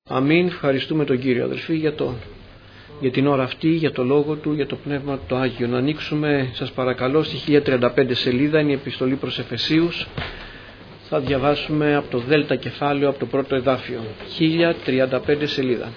Αμήν. Ευχαριστούμε τον Κύριο, αδελφοί, για την ώρα αυτή, για το Λόγο Του, για το Πνεύμα το Άγιο. Να ανοίξουμε, σας παρακαλώ, στη 1035 σελίδα, είναι η επιστολή προς Εφεσίους. Θα διαβάσουμε από το Δέλτα κεφάλαιο, από το πρώτο εδάφιο. 1035 σελίδα.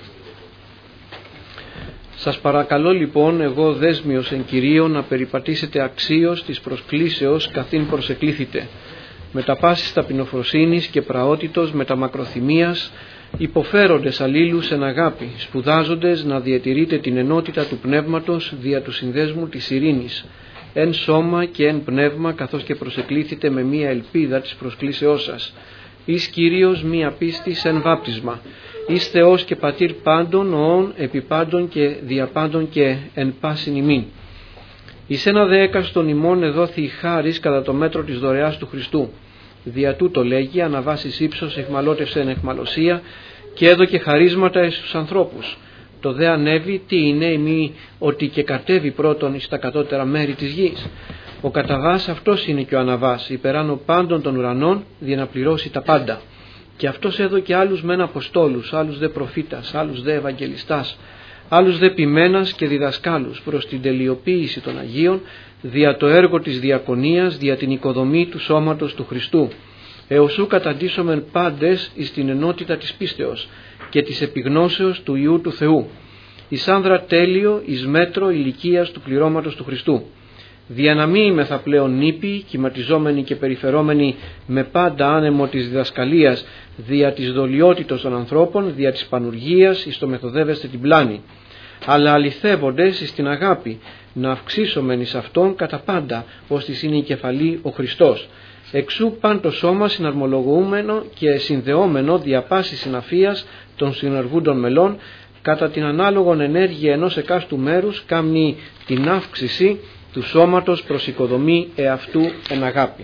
Σας παρακαλώ λοιπόν, εγώ δέσμιος εν Κυρίω, να περιπατήσετε αξίως της προσκλήσεως καθήν προσεκλήθητε, με τα πάσης ταπεινοφροσύνης και πραότητος, με τα μακροθυμίας, υποφέροντες αλλήλους εν αγάπη, σπουδάζοντες να διατηρείτε την ενότητα του πνεύματος δια του συνδέσμου της ειρήνης, εν σώμα και εν πνεύμα, καθώς και προσεκλήθητε με μία ελπίδα της προσκλήσεώς σας. Εις Κύριος μία πίστης εν βάπτισμα, εις Θεός και Πατήρ πάντων, οών επί πάντων και δια πάντων και εν πάσιν ημίν. Εις ένα δε έκαστον ημών εδόθη η χάρις κατά το μέτρο της δωρεάς του Χριστού. Δια τούτο λέγει, αναβάσεις ύψος εχμαλώτευσε εν εχμαλωσία, και έδωκε χαρίσματα εις τους ανθρώπους. Το δε ανέβη τι είναι ημί, ότι και κατέβει πρώτον εις τα κατώτερα μέρη της γης. Ο καταβάς αυτός είναι και ο αναβάς, υπεράνω πάντων των ουρανών, για να πληρώσει τα πάντα. Και αυτός έδωκε άλλους μεν αποστόλους, άλλους δε προφήτας, άλλους δε ευαγγελιστάς, άλλους δε ποιμένας και διδασκάλους, προς την τελειοποίηση των Αγίων, δια το έργο της διακονίας, δια την οικοδομή του σώματος του Χριστού. Εωσού καταντήσομεν πάντες εις την ενότητα της πίστεως και της επιγνώσεως του Υιού του Θεού, εις άνδρα τέλειο, εις μέτρο ηλικίας του πληρώματος του Χριστού. Δια να μη είμεθα πλέον νήπιοι, κυματιζόμενοι και περιφερόμενοι με πάντα άνεμο της διδασκαλίας, δια της δολιότητος των ανθρώπων, δια της πανουργίας, εις το μεθοδεύεστε την πλάνη, αλλά αληθεύοντες εις την αγάπη, να αυξήσομεν εις αυτόν κατά πάντα, ώστις είναι η κεφαλή ο Χριστός. Εξού παν το σώμα συναρμολογούμενο και συνδεόμενο δια πάσης συναφίας των συνεργούντων μελών, κατά την ανάλογον ενέργεια ενός εκάστου μέρους, κάμνει την αύξηση του σώματος προς οικοδομή εαυτού εν αγάπη.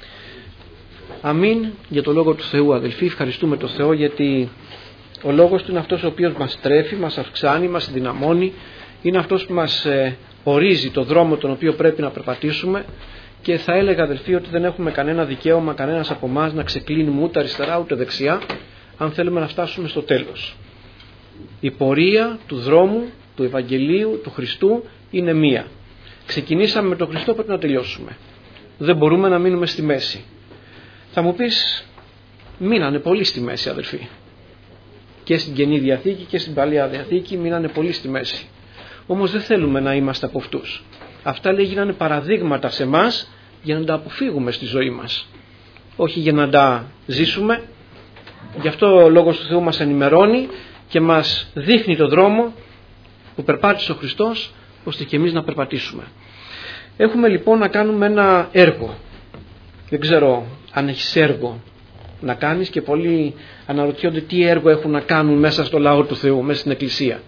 Αμήν για το Λόγο του Θεού, αδελφοί. Ευχαριστούμε τον Θεό, γιατί ο Λόγος Του είναι αυτός ο οποίος μας τρέφει, μας αυξάνει, μας δυναμώνει, είναι αυτός που μας ορίζει το δρόμο τον οποίο πρέπει να περπατήσουμε, και θα έλεγα, αδελφοί, ότι δεν έχουμε κανένα δικαίωμα, κανένας από εμάς, να ξεκλίνουμε ούτε αριστερά ούτε δεξιά, αν θέλουμε να φτάσουμε στο τέλος. Η πορεία του δρόμου, του Ευαγγελίου, του Χριστού είναι μία. Ξεκινήσαμε με τον Χριστό, πρέπει να τελειώσουμε. Δεν μπορούμε να μείνουμε στη μέση. Θα μου πεις, μείνανε πολύ στη μέση, αδελφοί. Και στην Καινή Διαθήκη και στην Παλαιά Διαθήκη μείνανε πολύ στη μέση. Όμως δεν θέλουμε να είμαστε από αυτούς. Αυτά γίνανε παραδείγματα σε εμάς για να τα αποφύγουμε στη ζωή μας, όχι για να τα ζήσουμε. Γι' αυτό ο Λόγος του Θεού μας ενημερώνει και μας δείχνει το δρόμο που περπάτησε ο Χριστός, ώστε και εμείς να περπατήσουμε. Έχουμε λοιπόν να κάνουμε ένα έργο. Δεν ξέρω αν έχεις έργο να κάνεις, και πολλοί αναρωτιόνται τι έργο έχουν να κάνουν μέσα στο λαό του Θεού, μέσα στην Εκκλησία.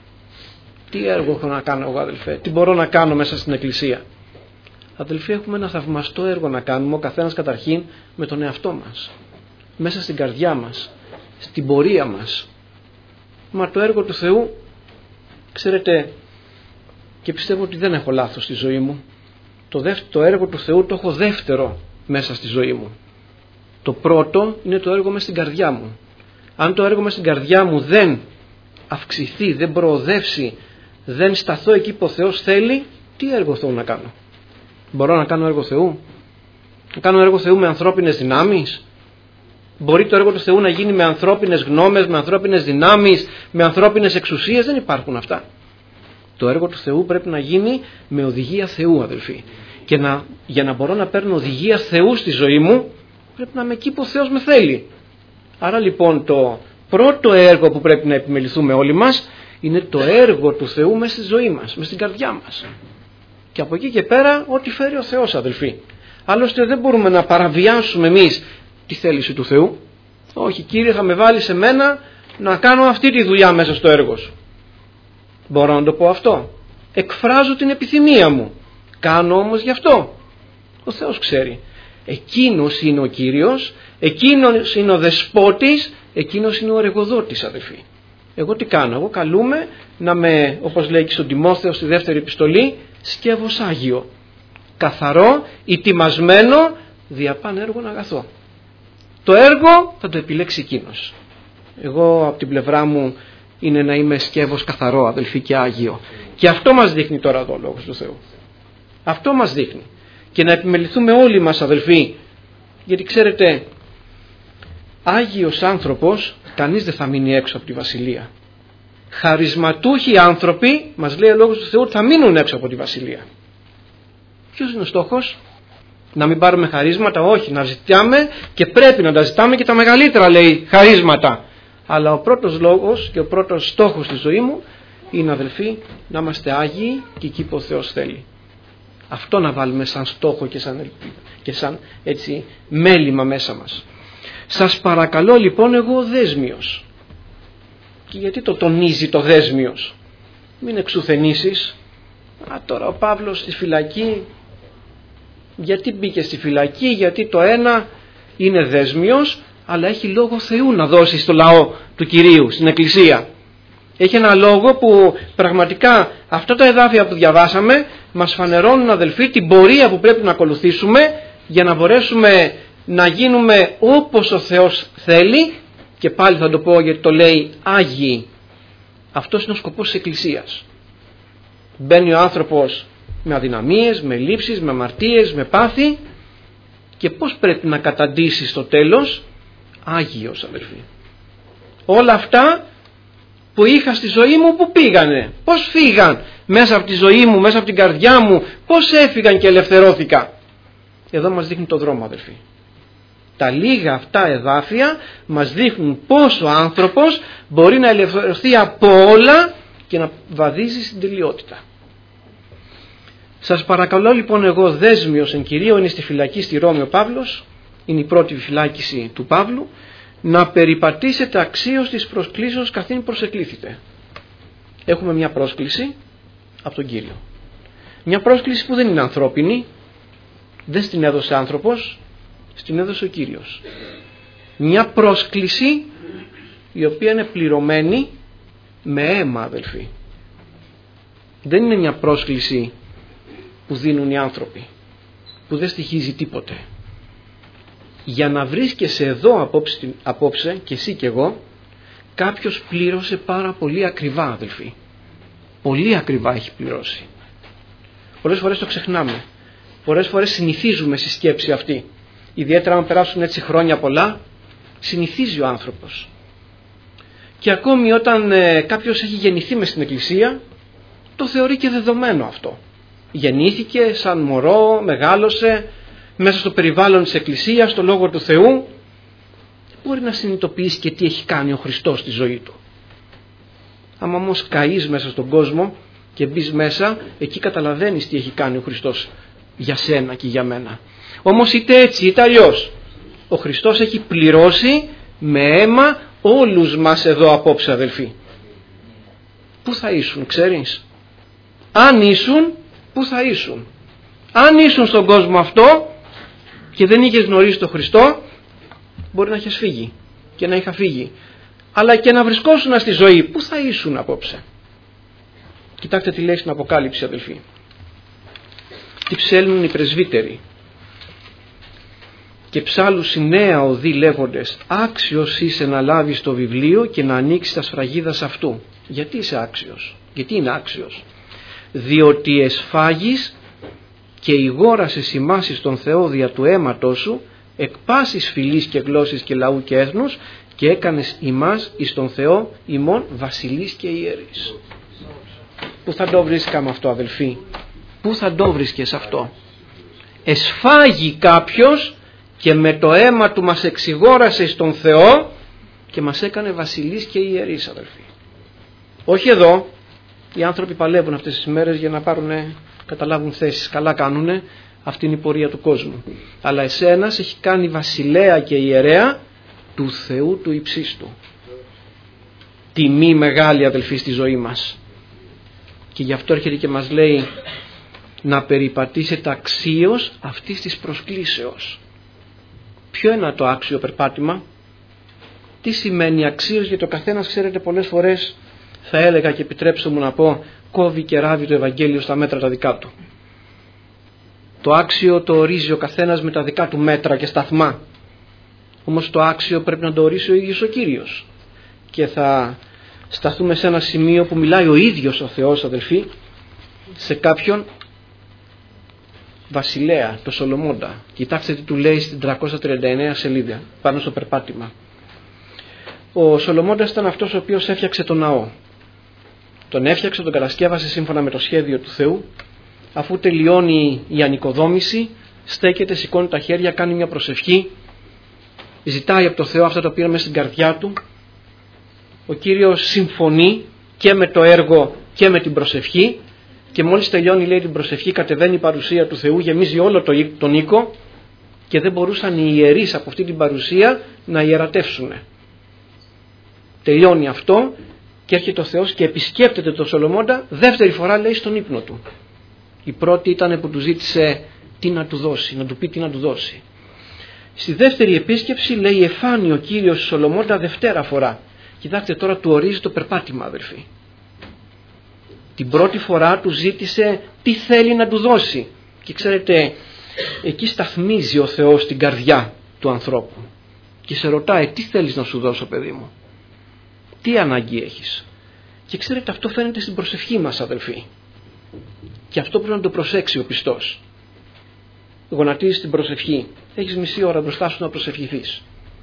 Τι έργο έχω να κάνω εγώ, αδελφέ? Τι μπορώ να κάνω μέσα στην Εκκλησία? Αδελφοί, έχουμε ένα θαυμαστό έργο να κάνουμε, ο καθένας καταρχήν με τον εαυτό μας, μέσα στην καρδιά μας, στην πορεία μας. Μα το έργο του Θεού, ξέρετε, και πιστεύω ότι δεν έχω λάθος στη ζωή μου, το έργο του Θεού το έχω δεύτερο μέσα στη ζωή μου. Το πρώτο είναι το έργο μες στην καρδιά μου. Αν το έργο μες στην καρδιά μου δεν αυξηθεί, δεν προοδεύσει, δεν σταθώ εκεί που ο Θεός θέλει, τι έργο Θεού να κάνω? Μπορώ να κάνω έργο Θεού? Να κάνω έργο Θεού με ανθρώπινες δυνάμεις? Μπορεί το έργο του Θεού να γίνει με ανθρώπινες γνώμες, με ανθρώπινες δυνάμεις, με ανθρώπινες εξουσίες? Δεν υπάρχουν αυτά. Το έργο του Θεού πρέπει να γίνει με οδηγία Θεού, αδελφοί. Και για να μπορώ να παίρνω οδηγία Θεού στη ζωή μου, πρέπει να είμαι εκεί που ο Θεός με θέλει. Άρα λοιπόν το πρώτο έργο που πρέπει να επιμεληθούμε όλοι μας είναι το έργο του Θεού μέσα στη ζωή μας, μέσα στην καρδιά μας. Και από εκεί και πέρα ό,τι φέρει ο Θεός, αδελφοί. Άλλωστε δεν μπορούμε να παραβιάσουμε εμείς τη θέληση του Θεού. Όχι, Κύριε, θα με βάλει σε μένα να κάνω αυτή τη δουλειά μέσα στο έργο σου. Μπορώ να το πω αυτό? Εκφράζω την επιθυμία μου. Κάνω όμως γι' αυτό? Ο Θεός ξέρει. Εκείνος είναι ο Κύριος, εκείνος είναι ο δεσπότης, εκείνος είναι ο εργοδότης, αδελφοί. Εγώ τι κάνω? Εγώ καλούμε να με, όπως λέει και στον Τιμόθεο στη δεύτερη επιστολή, σκεύος Άγιο, καθαρό, ετοιμασμένο, δια παν έργον αγαθό. Το έργο θα το επιλέξει εκείνος. Εγώ από την πλευρά μου είναι να είμαι σκεύος καθαρό, αδελφοί, και άγιο. Και αυτό μας δείχνει τώρα εδώ ο Λόγος του Θεού. Αυτό μας δείχνει. Και να επιμεληθούμε όλοι μας, αδελφοί, γιατί ξέρετε, άγιος άνθρωπος κανείς δεν θα μείνει έξω από τη Βασιλεία. Χαρισματούχοι άνθρωποι, μας λέει ο Λόγος του Θεού, θα μείνουν έξω από τη Βασιλεία. Ποιος είναι ο στόχος? Να μην πάρουμε χαρίσματα? Όχι, να ζητάμε, και πρέπει να τα ζητάμε και τα μεγαλύτερα, λέει, χαρίσματα. Αλλά ο πρώτος λόγος και ο πρώτος στόχος της ζωής μου είναι, αδελφοί, να είμαστε άγιοι και εκεί που ο Θεός θέλει. Αυτό να βάλουμε σαν στόχο και σαν έτσι μέλημα μέσα μας. Σας παρακαλώ λοιπόν εγώ δέσμιος. Και γιατί το τονίζει το δέσμιος? Μην εξουθενήσεις. Τώρα ο Παύλος στη φυλακή, γιατί μπήκε στη φυλακή? Γιατί το ένα είναι δέσμιος, αλλά έχει λόγο Θεού να δώσει στο λαό του Κυρίου, στην Εκκλησία. Έχει ένα λόγο που πραγματικά αυτά τα εδάφια που διαβάσαμε μας φανερώνουν, αδελφοί, την πορεία που πρέπει να ακολουθήσουμε για να μπορέσουμε να γίνουμε όπως ο Θεός θέλει, και πάλι θα το πω γιατί το λέει, άγιοι. Αυτός είναι ο σκοπός της Εκκλησίας. Μπαίνει ο άνθρωπος με αδυναμίες, με λήψεις, με αμαρτίες, με πάθη, και πώς πρέπει να καταντήσει στο τέλος? Άγιος, αδελφοί. Όλα αυτά που είχα στη ζωή μου, που πήγανε? Πώς φύγαν μέσα από τη ζωή μου, μέσα από την καρδιά μου? Πώς έφυγαν και ελευθερώθηκα? Εδώ μας δείχνει το δρόμο, αδελφοί. Τα λίγα αυτά εδάφια μας δείχνουν πώς ο άνθρωπος μπορεί να ελευθερωθεί από όλα και να βαδίζει στην τελειότητα. Σας παρακαλώ λοιπόν εγώ δέσμιος εν Κυρίω, είναι στη φυλακή στη Ρώμη ο Παύλος, είναι η πρώτη φυλάκιση του Παύλου, να περιπατήσετε αξίως της προσκλήσεως καθήν προσεκλήθητε. Έχουμε μια πρόσκληση από τον Κύριο. Μια πρόσκληση που δεν είναι ανθρώπινη, δεν στην έδωσε άνθρωπος, στην έδωσε ο Κύριος. Μια πρόσκληση η οποία είναι πληρωμένη με αίμα, αδελφοί. Δεν είναι μια πρόσκληση που δίνουν οι άνθρωποι, που δεν στοιχίζει τίποτε. Για να βρίσκεσαι εδώ απόψε, και εσύ και εγώ, κάποιος πλήρωσε πάρα πολύ ακριβά, αδελφοί. Πολύ ακριβά έχει πληρώσει. Πολλές φορές το ξεχνάμε. Πολλές φορές συνηθίζουμε στη σκέψη αυτή. Ιδιαίτερα αν περάσουν έτσι χρόνια πολλά, συνηθίζει ο άνθρωπος. Και ακόμη όταν κάποιος έχει γεννηθεί μες στην Εκκλησία, το θεωρεί και δεδομένο αυτό. Γεννήθηκε σαν μωρό, μεγάλωσε μέσα στο περιβάλλον της Εκκλησίας, στο Λόγο του Θεού. Μπορεί να συνειδητοποιήσει και τι έχει κάνει ο Χριστός στη ζωή του. Άμα όμως καείς μέσα στον κόσμο και μπεις μέσα, εκεί καταλαβαίνεις τι έχει κάνει ο Χριστός για σένα και για μένα. Όμως είτε έτσι είτε αλλιώς, ο Χριστός έχει πληρώσει με αίμα όλους μας εδώ απόψε, αδελφοί. Πού θα ήσουν, ξέρεις? Αν ήσουν, πού θα ήσουν? Αν ήσουν στον κόσμο αυτό και δεν είχες γνωρίσει τον Χριστό, μπορεί να έχεις φύγει και να είχα φύγει. Αλλά και να βρισκόσουν στη ζωή, πού θα ήσουν απόψε? Κοιτάξτε τι λέει στην Αποκάλυψη, αδελφοί. Τι ψέλνουν οι πρεσβύτεροι. Και ψάλλουν οι νέα οδοί λέγοντες, άξιος είσαι να λάβεις το βιβλίο και να ανοίξεις τα σφραγίδας αυτού. Γιατί είσαι άξιος? Γιατί είναι άξιος? Διότι εσφάγεις και ηγόρασες ημάς τον Θεό δια του αίματος σου, εκ πάσης φυλής και γλώσσης και λαού και έθνους, και έκανες ημάς εις τον Θεό ημών βασιλείς και ιερείς. Πού θα το βρίσκαμε αυτό, αδελφοί? Πού θα το βρίσκες αυτό? Εσφάγει κάποιος και με το αίμα του μας εξηγόρασε στον Θεό και μας έκανε βασιλείς και ιερείς, αδελφοί. Όχι εδώ. Οι άνθρωποι παλεύουν αυτές τις μέρες για να καταλάβουν θέσεις. Καλά κάνουνε. Αυτή είναι η πορεία του κόσμου. Αλλά εσένας έχει κάνει βασιλέα και ιερέα του Θεού του υψίστου. Τιμή μεγάλη, αδελφοί, στη ζωή μας. Και γι' αυτό έρχεται και μας λέει να περιπατήσετε αξίως αυτής της προσκλήσεως. Ποιο είναι το άξιο περπάτημα? Τι σημαίνει αξίως? Γιατί ο καθένας, ξέρετε, πολλές φορές θα έλεγα, και επιτρέψτε μου να πω, κόβει και ράβει το Ευαγγέλιο στα μέτρα τα δικά του. Το άξιο το ορίζει ο καθένας με τα δικά του μέτρα και σταθμά. Όμως το άξιο πρέπει να το ορίσει ο ίδιος ο Κύριος. και θα σταθούμε σε ένα σημείο που μιλάει ο ίδιος ο Θεός, αδελφοί, σε κάποιον βασιλέα, το Σολομώντα. Κοιτάξτε τι του λέει στην 339 σελίδα πάνω στο περπάτημα. Ο Σολομώντας ήταν αυτός ο οποίος έφτιαξε τον ναό. Τον έφτιαξε, τον κατασκεύασε σύμφωνα με το σχέδιο του Θεού. Αφού τελειώνει η ανοικοδόμηση, στέκεται, σηκώνει τα χέρια, κάνει μια προσευχή, ζητάει από το Θεό αυτά τα οποία είναι μέσα στην καρδιά του. Ο Κύριος συμφωνεί και με το έργο και με την προσευχή, και μόλις τελειώνει, λέει, την προσευχή, κατεβαίνει η παρουσία του Θεού, γεμίζει όλο τον οίκο και δεν μπορούσαν οι ιερείς από αυτή την παρουσία να ιερατεύσουν. Τελειώνει αυτό και έρχεται ο Θεός και επισκέπτεται τον Σολομώντα δεύτερη φορά, λέει, στον ύπνο του. Η πρώτη ήταν που του ζήτησε τι να του δώσει, να του πει τι να του δώσει. Στη δεύτερη επίσκεψη, λέει, εφάνει ο Κύριος Σολομώντα δευτέρα φορά. Κοιτάξτε τώρα, του ορίζει το περπάτημα, αδελφοί. Την πρώτη φορά του ζήτησε τι θέλει να του δώσει. Και ξέρετε, εκεί σταθμίζει ο Θεός την καρδιά του ανθρώπου και σε ρωτάει, τι θέλεις να σου δώσω, παιδί μου, τι ανάγκη έχεις. Και ξέρετε, αυτό φαίνεται στην προσευχή μας, αδελφοί, και αυτό πρέπει να το προσέξει ο πιστός. Γονατίζεις την προσευχή, έχεις μισή ώρα μπροστά σου να προσευχηθείς.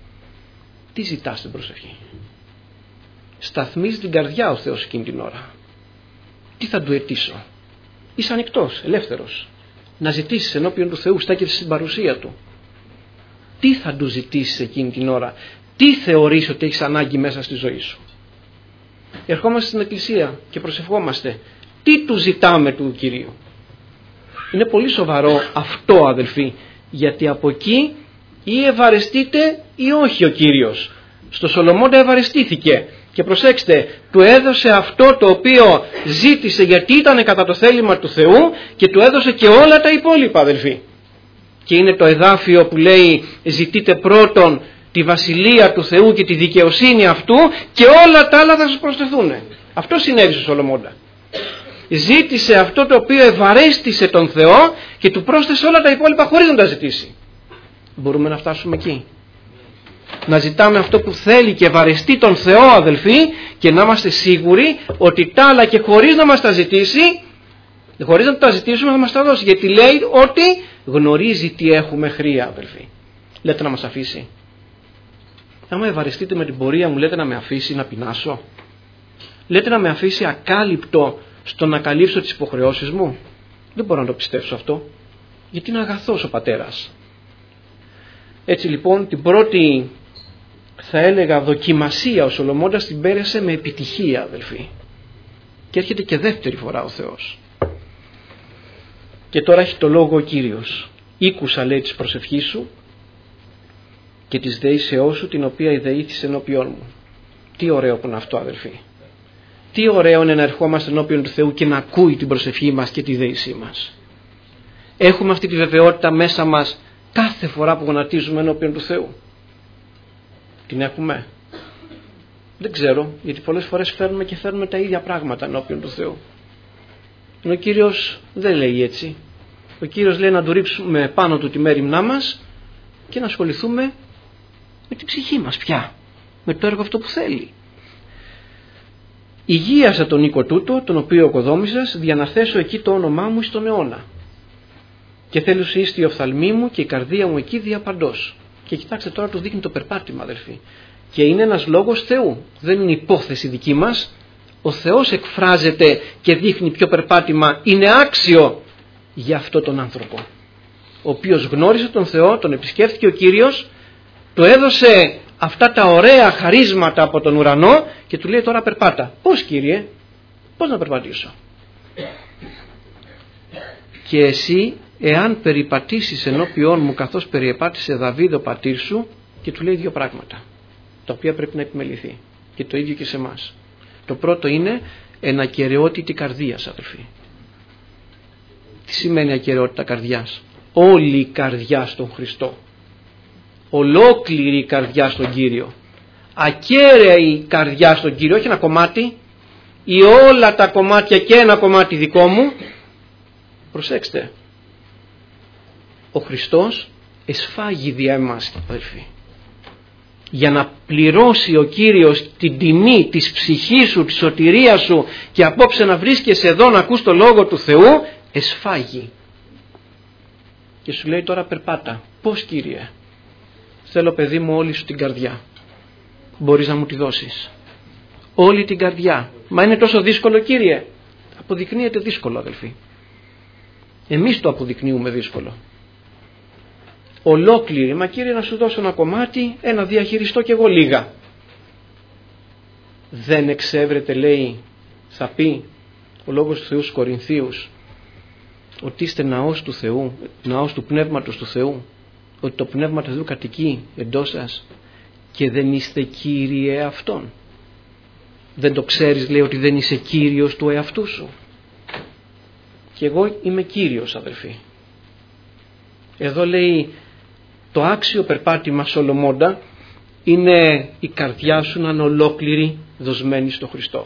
Τι ζητάς στην προσευχή? Σταθμίζει την καρδιά ο Θεός εκείνη την ώρα. Τι θα του αιτήσω? Είσαι ανοιχτός, ελεύθερος να ζητήσεις ενώπιον του Θεού, στέκεσαι στην παρουσία του. Τι θα του ζητήσεις εκείνη την ώρα? Τι θεωρείς ότι έχεις ανάγκη μέσα στη ζωή σου? Ερχόμαστε στην εκκλησία και προσευχόμαστε. Τι του ζητάμε του Κυρίου? Είναι πολύ σοβαρό αυτό, αδελφοί, γιατί από εκεί ή ευαρεστείται ή όχι ο Κύριος. Στο Σολομώντα ευαρεστήθηκε. Και προσέξτε, του έδωσε αυτό το οποίο ζήτησε, γιατί ήταν κατά το θέλημα του Θεού, και του έδωσε και όλα τα υπόλοιπα, αδελφοί. Και είναι το εδάφιο που λέει, ζητείτε πρώτον τη βασιλεία του Θεού και τη δικαιοσύνη αυτού και όλα τα άλλα θα σας προσθεθούν. Αυτό συνέβη στο Σολομώντα. Ζήτησε αυτό το οποίο ευαρέστησε τον Θεό και του πρόσθεσε όλα τα υπόλοιπα χωρίς να τα ζητήσει. Μπορούμε να φτάσουμε εκεί? Να ζητάμε αυτό που θέλει και ευαρεστεί τον Θεό, αδελφοί, και να είμαστε σίγουροι ότι τα άλλα και χωρίς να μας τα ζητήσει, χωρίς να τα ζητήσουμε, θα μας τα δώσει. Γιατί λέει ότι γνωρίζει τι έχουμε χρία, αδελφοί. Λέτε να μας αφήσει? Άμα ευαρεστείτε με την πορεία μου, λέτε να με αφήσει να πεινάσω? Λέτε να με αφήσει ακάλυπτο στο να καλύψω τις υποχρεώσεις μου? Δεν μπορώ να το πιστέψω αυτό, γιατί είναι αγαθός ο πατέρας. Έτσι λοιπόν, την πρώτη, θα έλεγα, δοκιμασία ο Σολομώντας την πέρασε με επιτυχία, αδελφοί. Και έρχεται και δεύτερη φορά ο Θεός. Και τώρα έχει το λόγο ο Κύριος. Ήκουσα, λέει, της προσευχής σου και της δεήσεώς σου, την οποία ιδεήθησε ενώπιόν μου. Τι ωραίο που είναι αυτό, αδελφοί. Τι ωραίο είναι να ερχόμαστε ενώπιον του Θεού και να ακούει την προσευχή μας και τη δεήσή μας. Έχουμε αυτή τη βεβαιότητα μέσα μας κάθε φορά που γονατίζουμε ενώπιον του Θεού? Την έχουμε? Δεν ξέρω, γιατί πολλές φορές φέρνουμε τα ίδια πράγματα ενώπιον του Θεού. Ο Κύριος δεν λέει έτσι. Ο Κύριος λέει να του ρίξουμε πάνω του τη μέριμνά μας και να ασχοληθούμε με την ψυχή μας πια, με το έργο αυτό που θέλει. Υγείασα τον οίκο τούτο, τον οποίο οικοδόμησας, για να θέσω εκεί το όνομά μου στον αιώνα. Και θέλω η οφθαλμή μου και η καρδία μου εκεί διαπαντός. Και κοιτάξτε τώρα, του δείχνει το περπάτημα, αδελφοί. Και είναι ένας λόγος Θεού. Δεν είναι υπόθεση δική μας. Ο Θεός εκφράζεται και δείχνει ποιο περπάτημα είναι άξιο για αυτόν τον άνθρωπο, ο οποίος γνώρισε τον Θεό, τον επισκέφθηκε ο Κύριος, του έδωσε αυτά τα ωραία χαρίσματα από τον ουρανό και του λέει τώρα περπάτα. Πώς, Κύριε? Πώς να περπατήσω? Και εσύ, εάν περιπατήσεις ενώπιόν μου καθώς περιεπάτησε Δαβίδ ο πατήρ σου, και του λέει δύο πράγματα τα οποία πρέπει να επιμεληθεί, και το ίδιο και σε εμάς. Το πρώτο είναι ενακεραιότητη καρδίας, αδελφοί. Τι σημαίνει ακεραιότητα καρδιάς? Όλη η καρδιά στον Χριστό, ολόκληρη η καρδιά στον Κύριο, ακέραιη καρδιά στον Κύριο, όχι ένα κομμάτι ή όλα τα κομμάτια και ένα κομμάτι δικό μου. Προσέξτε, ο Χριστός εσφάγει δια εμάς, αδελφοί. για να πληρώσει ο Κύριος την τιμή της ψυχής σου, της σωτηρίας σου και απόψε να βρίσκεσαι εδώ να ακούς το Λόγο του Θεού, εσφάγει. Και σου λέει τώρα περπάτα. Πώς, Κύριε? Θέλω, παιδί μου, όλη σου την καρδιά. Μπορείς να μου τη δώσεις? Όλη την καρδιά. Μα είναι τόσο δύσκολο, Κύριε? Αποδεικνύεται δύσκολο, αδελφοί. Εμείς το αποδεικνύουμε δύσκολο. Ολόκληρη, μα Κύριε, να σου δώσω ένα κομμάτι, να διαχειριστώ κι εγώ λίγα. Δεν εξεύρετε, λέει, θα πει ο Λόγος του Θεού στους Κορινθίους, ότι είστε ναός του Θεού, ναός του Πνεύματος του Θεού, ότι το Πνεύμα του Θεού κατοικεί εντός σας και δεν είστε Κύριε αυτόν. Δεν το ξέρεις, λέει, ότι δεν είσαι Κύριος του εαυτού σου? Και εγώ είμαι Κύριος, αδελφοί. Εδώ λέει το άξιο περπάτημα Σολομώντα είναι η καρδιά σου να είναι ολόκληρη δοσμένη στο Χριστό.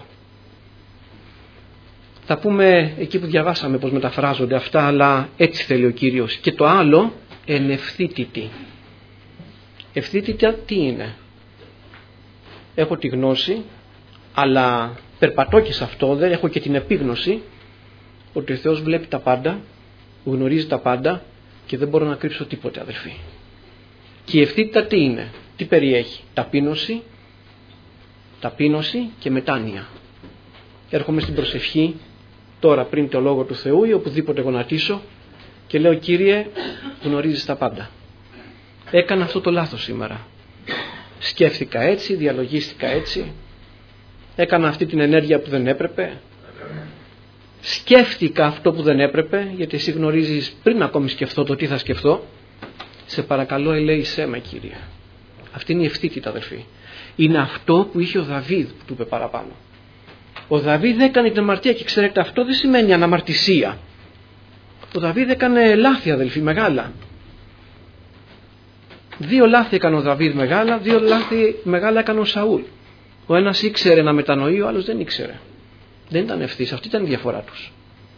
Θα πούμε εκεί που διαβάσαμε πως μεταφράζονται αυτά, αλλά έτσι θέλει ο Κύριος. Και το άλλο, εν ευθύτητη. Ευθύτητα τι είναι? Έχω τη γνώση, αλλά περπατώ και σε αυτό, δεν έχω και την επίγνωση ότι ο Θεός βλέπει τα πάντα, γνωρίζει τα πάντα και δεν μπορώ να κρύψω τίποτε, αδελφοί. Και η ευθύτητα τι είναι? Τι περιέχει? Ταπείνωση και μετάνοια. Έρχομαι στην προσευχή τώρα πριν το Λόγο του Θεού ή οπουδήποτε γονατίσω και λέω, Κύριε, γνωρίζεις τα πάντα. Έκανα αυτό το λάθος σήμερα. Σκέφτηκα έτσι, διαλογίστηκα έτσι, έκανα αυτή την ενέργεια που δεν έπρεπε, σκέφτηκα αυτό που δεν έπρεπε, γιατί εσύ γνωρίζεις πριν ακόμη σκεφτώ το τι θα σκεφτώ. Σε παρακαλώ, ελέησέ με, Κύριε. Αυτή είναι η ευθύτητα, αδελφοί. Είναι αυτό που είχε ο Δαβίδ, που του είπε παραπάνω. Ο Δαβίδ έκανε την αμαρτία και ξέρετε, αυτό δεν σημαίνει αναμαρτησία. Ο Δαβίδ έκανε λάθη, αδελφοί, μεγάλα. 2 λάθη έκανε ο Δαβίδ μεγάλα, 2 λάθη μεγάλα έκανε ο Σαούλ. Ο ένας ήξερε να μετανοεί, ο άλλος δεν ήξερε. Δεν ήταν ευθύς, αυτή ήταν η διαφορά τους.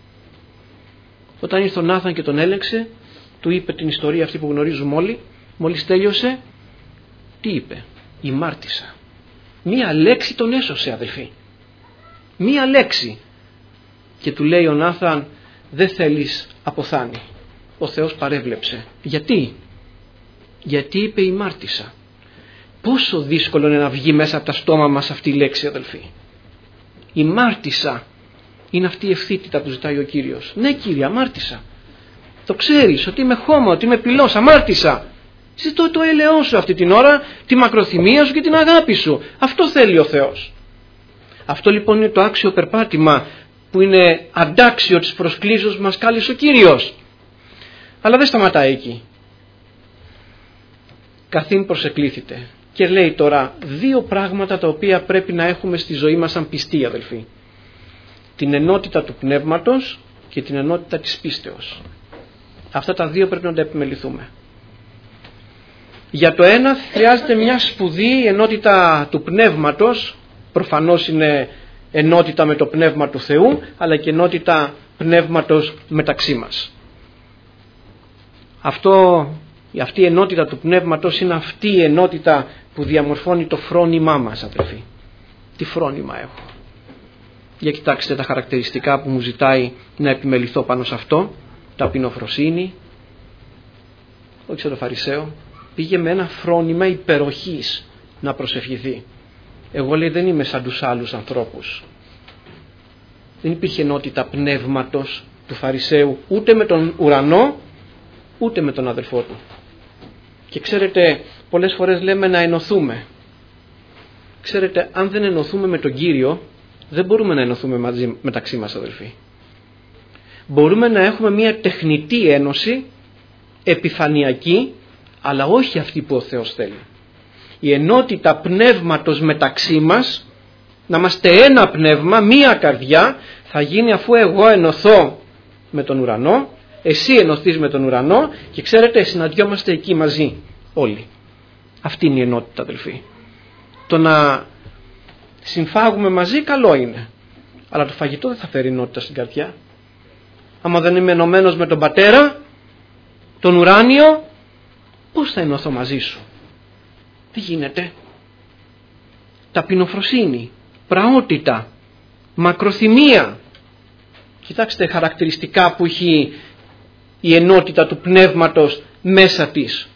Όταν ήρθε ο Νάθαν και τον έλεξε, του είπε την ιστορία αυτή που γνωρίζουμε όλοι. Μόλις τέλειωσε, τι είπε? Ημάρτησα. Μία λέξη τον έσωσε, αδελφοί. Μία λέξη. Και του λέει ο Νάθαν, δεν θέλεις αποθάνει. Ο Θεός παρέβλεψε. Γιατί? Γιατί είπε ημάρτησα. Πόσο δύσκολο είναι να βγει μέσα από τα στόμα μας αυτή η λέξη, αδελφοί. Ημάρτησα. Είναι αυτή η ευθύτητα που ζητάει ο Κύριος. Ναι, Κύριε, αμάρτησα. Το ξέρεις ότι είμαι χώμα, ότι είμαι πυλός, αμάρτησα. Ζητώ το έλεος σου αυτή την ώρα, τη μακροθυμία σου και την αγάπη σου. Αυτό θέλει ο Θεός. Αυτό λοιπόν είναι το άξιο περπάτημα που είναι αντάξιο της προσκλήσεως που μας κάλεσε ο Κύριος. Αλλά δεν σταματάει εκεί. Καθήν προσεκλήθητε. Και λέει τώρα 2 πράγματα τα οποία πρέπει να έχουμε στη ζωή μας σαν πιστοί, αδελφοί. Την ενότητα του πνεύματος και την ενότητα της πίστεως. Αυτά τα 2 πρέπει να τα επιμεληθούμε. Για το ένα χρειάζεται μια σπουδή ενότητα του πνεύματος. Προφανώς είναι ενότητα με το πνεύμα του Θεού, αλλά και ενότητα πνεύματος μεταξύ μας. Αυτή η ενότητα του πνεύματος είναι αυτή η ενότητα που διαμορφώνει το φρόνημά μας, αδελφοί. Τι φρόνημα έχω? Για κοιτάξτε τα χαρακτηριστικά που μου ζητάει να επιμεληθώ πάνω σε αυτό. Ταπεινοφροσύνη. Όχι σαν το Φαρισαίο. Πήγε με ένα φρόνημα υπεροχής να προσευχηθεί. Εγώ, λέει, δεν είμαι σαν τους άλλους ανθρώπους. Δεν υπήρχε ενότητα πνεύματος του Φαρισαίου ούτε με τον ουρανό ούτε με τον αδελφό του. Και ξέρετε, πολλές φορές λέμε να ενωθούμε. Ξέρετε, αν δεν ενωθούμε με τον Κύριο, δεν μπορούμε να ενωθούμε μεταξύ μας, αδελφοί. Μπορούμε να έχουμε μια τεχνητή ένωση, επιφανειακή, αλλά όχι αυτή που ο Θεός θέλει. Η ενότητα πνεύματος μεταξύ μας, να είμαστε ένα πνεύμα, μία καρδιά, θα γίνει αφού εγώ ενωθώ με τον ουρανό, εσύ ενωθείς με τον ουρανό και ξέρετε, συναντιόμαστε εκεί μαζί όλοι. Αυτή είναι η ενότητα, αδελφοί. Το να συμφάγουμε μαζί καλό είναι, αλλά το φαγητό δεν θα φέρει ενότητα στην καρδιά. Άμα δεν είμαι ενωμένος με τον Πατέρα, τον ουράνιο, πώς θα ενωθώ μαζί σου? Δεν γίνεται. Ταπεινοφροσύνη, πραότητα, μακροθυμία. Κοιτάξτε χαρακτηριστικά που έχει η ενότητα του πνεύματος μέσα της.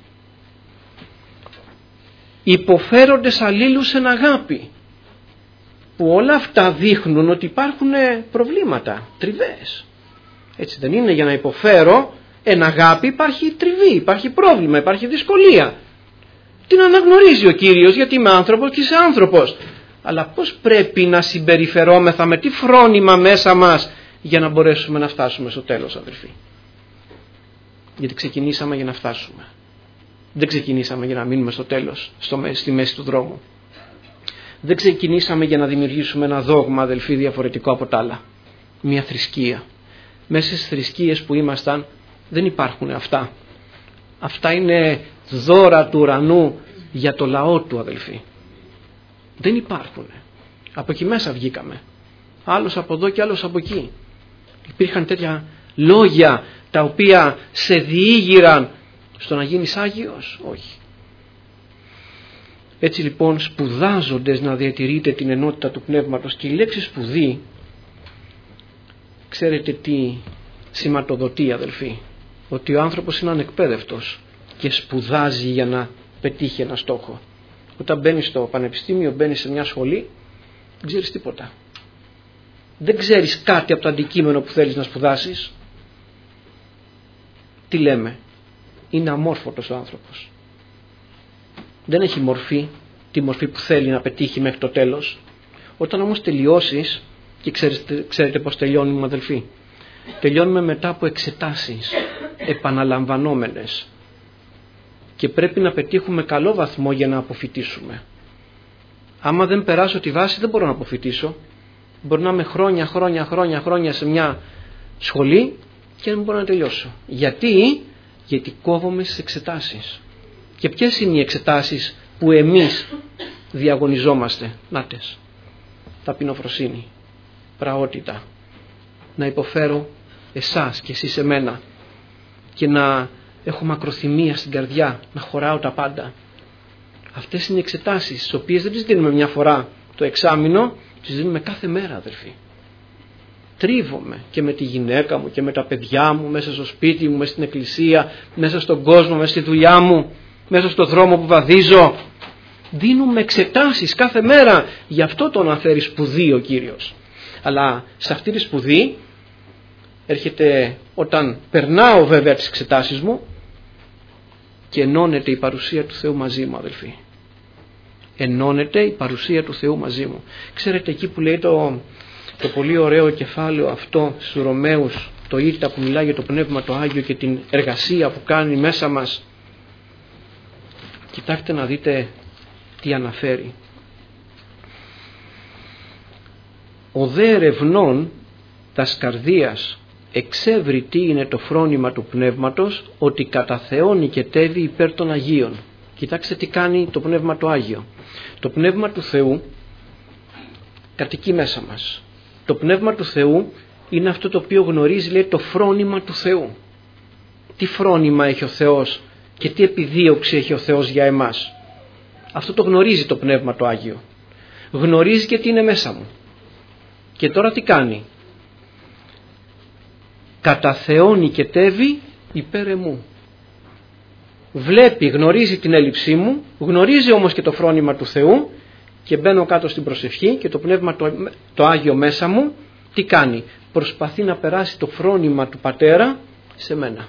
Υποφέροντες αλλήλους εν αγάπη, που όλα αυτά δείχνουν ότι υπάρχουν προβλήματα, τριβές. Έτσι δεν είναι? Για να υποφέρω εν αγάπη υπάρχει τριβή, υπάρχει πρόβλημα, υπάρχει δυσκολία. Την αναγνωρίζει ο Κύριος, γιατί είμαι άνθρωπος και είσαι άνθρωπος. Αλλά πώς πρέπει να συμπεριφερόμεθα, με τι φρόνημα μέσα μας, για να μπορέσουμε να φτάσουμε στο τέλος, αδελφοί? Γιατί ξεκινήσαμε για να φτάσουμε. Δεν ξεκινήσαμε για να μείνουμε στο τέλος, στη μέση του δρόμου. Δεν ξεκινήσαμε για να δημιουργήσουμε ένα δόγμα, αδελφοί, διαφορετικό από τα άλλα. Μια θρησκεία. Μέσα στις θρησκείες που ήμασταν δεν υπάρχουν αυτά. Αυτά είναι δώρα του ουρανού για το λαό του, αδελφοί. Δεν υπάρχουν. Από εκεί μέσα βγήκαμε. Άλλος από εδώ και άλλος από εκεί. Υπήρχαν τέτοια λόγια τα οποία σε διήγηραν στο να γίνεις Άγιος? Όχι. Έτσι λοιπόν, σπουδάζοντες να διατηρείτε την ενότητα του πνεύματος, και η λέξη σπουδή, ξέρετε τι σηματοδοτεί, αδελφοί? Ότι ο άνθρωπος είναι ανεκπαίδευτος και σπουδάζει για να πετύχει ένα στόχο. Όταν μπαίνεις στο πανεπιστήμιο, μπαίνεις σε μια σχολή, δεν ξέρεις τίποτα. Δεν ξέρεις κάτι από το αντικείμενο που θέλεις να σπουδάσεις. Τι λέμε? Είναι αμόρφωτος ο άνθρωπος. Δεν έχει μορφή, τη μορφή που θέλει να πετύχει μέχρι το τέλος. Όταν όμως τελειώσεις, και ξέρετε πώς τελειώνουμε, αδελφοί? Τελειώνουμε μετά από εξετάσεις επαναλαμβανόμενες, και πρέπει να πετύχουμε καλό βαθμό για να αποφοιτήσουμε. Άμα δεν περάσω τη βάση, δεν μπορώ να αποφοιτήσω. Μπορεί να είμαι χρόνια σε μια σχολή και δεν μπορώ να τελειώσω. Γιατί κόβομαι στις εξετάσεις. Και ποιες είναι οι εξετάσεις που εμείς διαγωνιζόμαστε? Νάτες. Ταπεινοφροσύνη, πραότητα, να υποφέρω εσάς και εσείς εμένα, και να έχω μακροθυμία στην καρδιά, να χωράω τα πάντα. Αυτές είναι οι εξετάσεις, τις οποίες δεν τις δίνουμε μια φορά το εξάμηνο, τις δίνουμε κάθε μέρα, αδελφοί. Τρίβομαι και με τη γυναίκα μου και με τα παιδιά μου, μέσα στο σπίτι μου, μέσα στην εκκλησία, μέσα στον κόσμο, μέσα στη δουλειά μου, μέσα στο δρόμο που βαδίζω. Δίνουμε εξετάσεις κάθε μέρα. Γι' αυτό το αναφέρει σπουδή ο Κύριος. Αλλά σε αυτή τη σπουδή έρχεται, όταν περνάω βέβαια τις εξετάσεις μου, και ενώνεται η παρουσία του Θεού μαζί μου, αδελφοί. Ενώνεται η παρουσία του Θεού μαζί μου. Ξέρετε, εκεί που λέει το πολύ ωραίο κεφάλαιο αυτό στους Ρωμαίους, το Ήτα, που μιλάει για το Πνεύμα το Άγιο και την εργασία που κάνει μέσα μας, κοιτάξτε να δείτε τι αναφέρει. Ο δε ερευνών τας καρδίας εξεύρει τι είναι το φρόνημα του Πνεύματος, ότι κατά Θεόν νικετεύει υπέρ των Αγίων. Κοιτάξτε τι κάνει το Πνεύμα το Άγιο. Το Πνεύμα του Θεού κατοικεί μέσα μας. Το Πνεύμα του Θεού είναι αυτό το οποίο γνωρίζει, λέει, το φρόνημα του Θεού. Τι φρόνημα έχει ο Θεός και τι επιδίωξη έχει ο Θεός για εμάς. Αυτό το γνωρίζει το Πνεύμα το Άγιο. Γνωρίζει και τι είναι μέσα μου. Και τώρα τι κάνει? Κατά Θεόν νικετεύει υπέρ εμού. Βλέπει, γνωρίζει την έλλειψή μου, γνωρίζει όμως και το φρόνημα του Θεού, και μπαίνω κάτω στην προσευχή και το Πνεύμα το Άγιο μέσα μου τι κάνει? Προσπαθεί να περάσει το φρόνημα του Πατέρα σε μένα,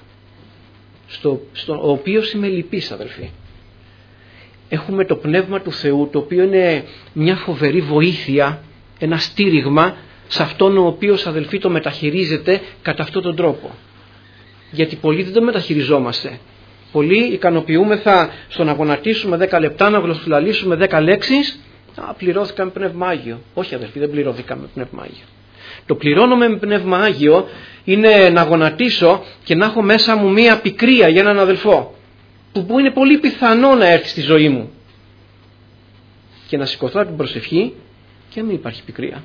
ο οποίος είμαι λυπής, αδελφοί. Έχουμε το Πνεύμα του Θεού, το οποίο είναι μια φοβερή βοήθεια, ένα στήριγμα σε αυτόν ο οποίος, αδελφοί, το μεταχειρίζεται κατά αυτόν τον τρόπο. Γιατί πολλοί δεν το μεταχειριζόμαστε. Πολλοί ικανοποιούμεθα στο να γονατίσουμε 10 λεπτά, να γλωσσουλαλήσουμε 10 λέξεις. Πληρώθηκα με Πνεύμα Άγιο. Όχι, αδελφοί, δεν πληρώθηκα με Πνεύμα Άγιο. Το πληρώνομαι με Πνεύμα Άγιο είναι να γονατίσω και να έχω μέσα μου μία πικρία για έναν αδελφό, που είναι πολύ πιθανό να έρθει στη ζωή μου, και να σηκωθώ από την προσευχή και να μην υπάρχει πικρία.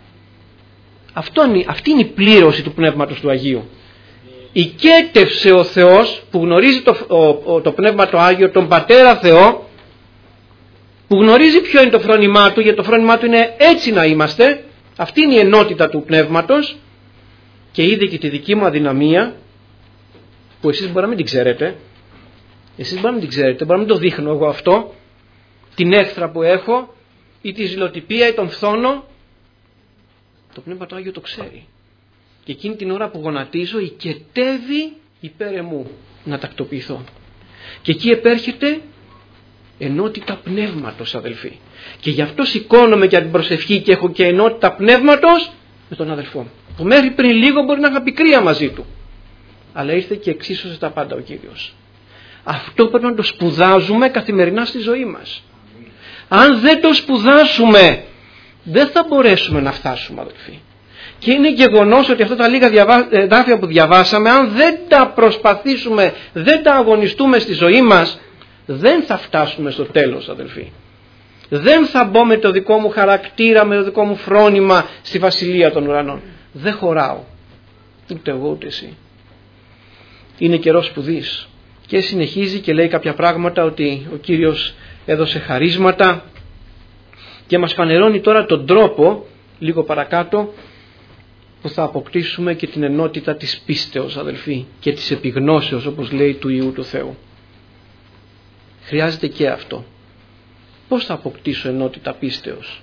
Αυτή είναι η πλήρωση του Πνεύματος του Αγίου. Οικέτευσε ο Θεός, που γνωρίζει το Πνεύμα το Άγιο, τον Πατέρα Θεό, που γνωρίζει ποιο είναι το φρόνημά του, γιατί το φρόνημά του είναι έτσι να είμαστε, αυτή είναι η ενότητα του πνεύματος, και είδε και τη δική μου αδυναμία, που εσείς μπορεί να μην την ξέρετε, μπορεί να μην το δείχνω εγώ αυτό, την έχθρα που έχω ή τη ζηλοτυπία ή τον φθόνο. Το Πνεύμα το Άγιο το ξέρει, και εκείνη την ώρα που γονατίζω οικετεύει υπέρ εμού να τακτοποιηθώ, και εκεί επέρχεται ενότητα πνεύματος, αδελφοί, και γι' αυτό σηκώνομαι για την προσευχή και έχω και ενότητα πνεύματος με τον αδελφό μου, που μέχρι πριν λίγο μπορεί να είχα πικρία μαζί του, αλλά ήρθε και εξίσωσε τα πάντα ο Κύριος. Αυτό πρέπει να το σπουδάζουμε καθημερινά στη ζωή μας. Αν δεν το σπουδάσουμε, δεν θα μπορέσουμε να φτάσουμε, αδελφοί. Και είναι γεγονός ότι αυτά τα λίγα εδάφια που διαβάσαμε, αν δεν τα προσπαθήσουμε, δεν τα αγωνιστούμε στη ζωή μας, δεν θα φτάσουμε στο τέλος, αδελφοί. Δεν θα μπω με το δικό μου χαρακτήρα, με το δικό μου φρόνημα στη βασιλεία των ουρανών. Δεν χωράω. Ούτε εγώ ούτε εσύ. Είναι καιρός σπουδής. Και συνεχίζει και λέει κάποια πράγματα, ότι ο Κύριος έδωσε χαρίσματα, και μας φανερώνει τώρα τον τρόπο λίγο παρακάτω που θα αποκτήσουμε και την ενότητα της πίστεως, αδελφοί, και της επιγνώσεως, όπως λέει, του Υιού του Θεού. Χρειάζεται και αυτό. Πώς θα αποκτήσω ενότητα πίστεως?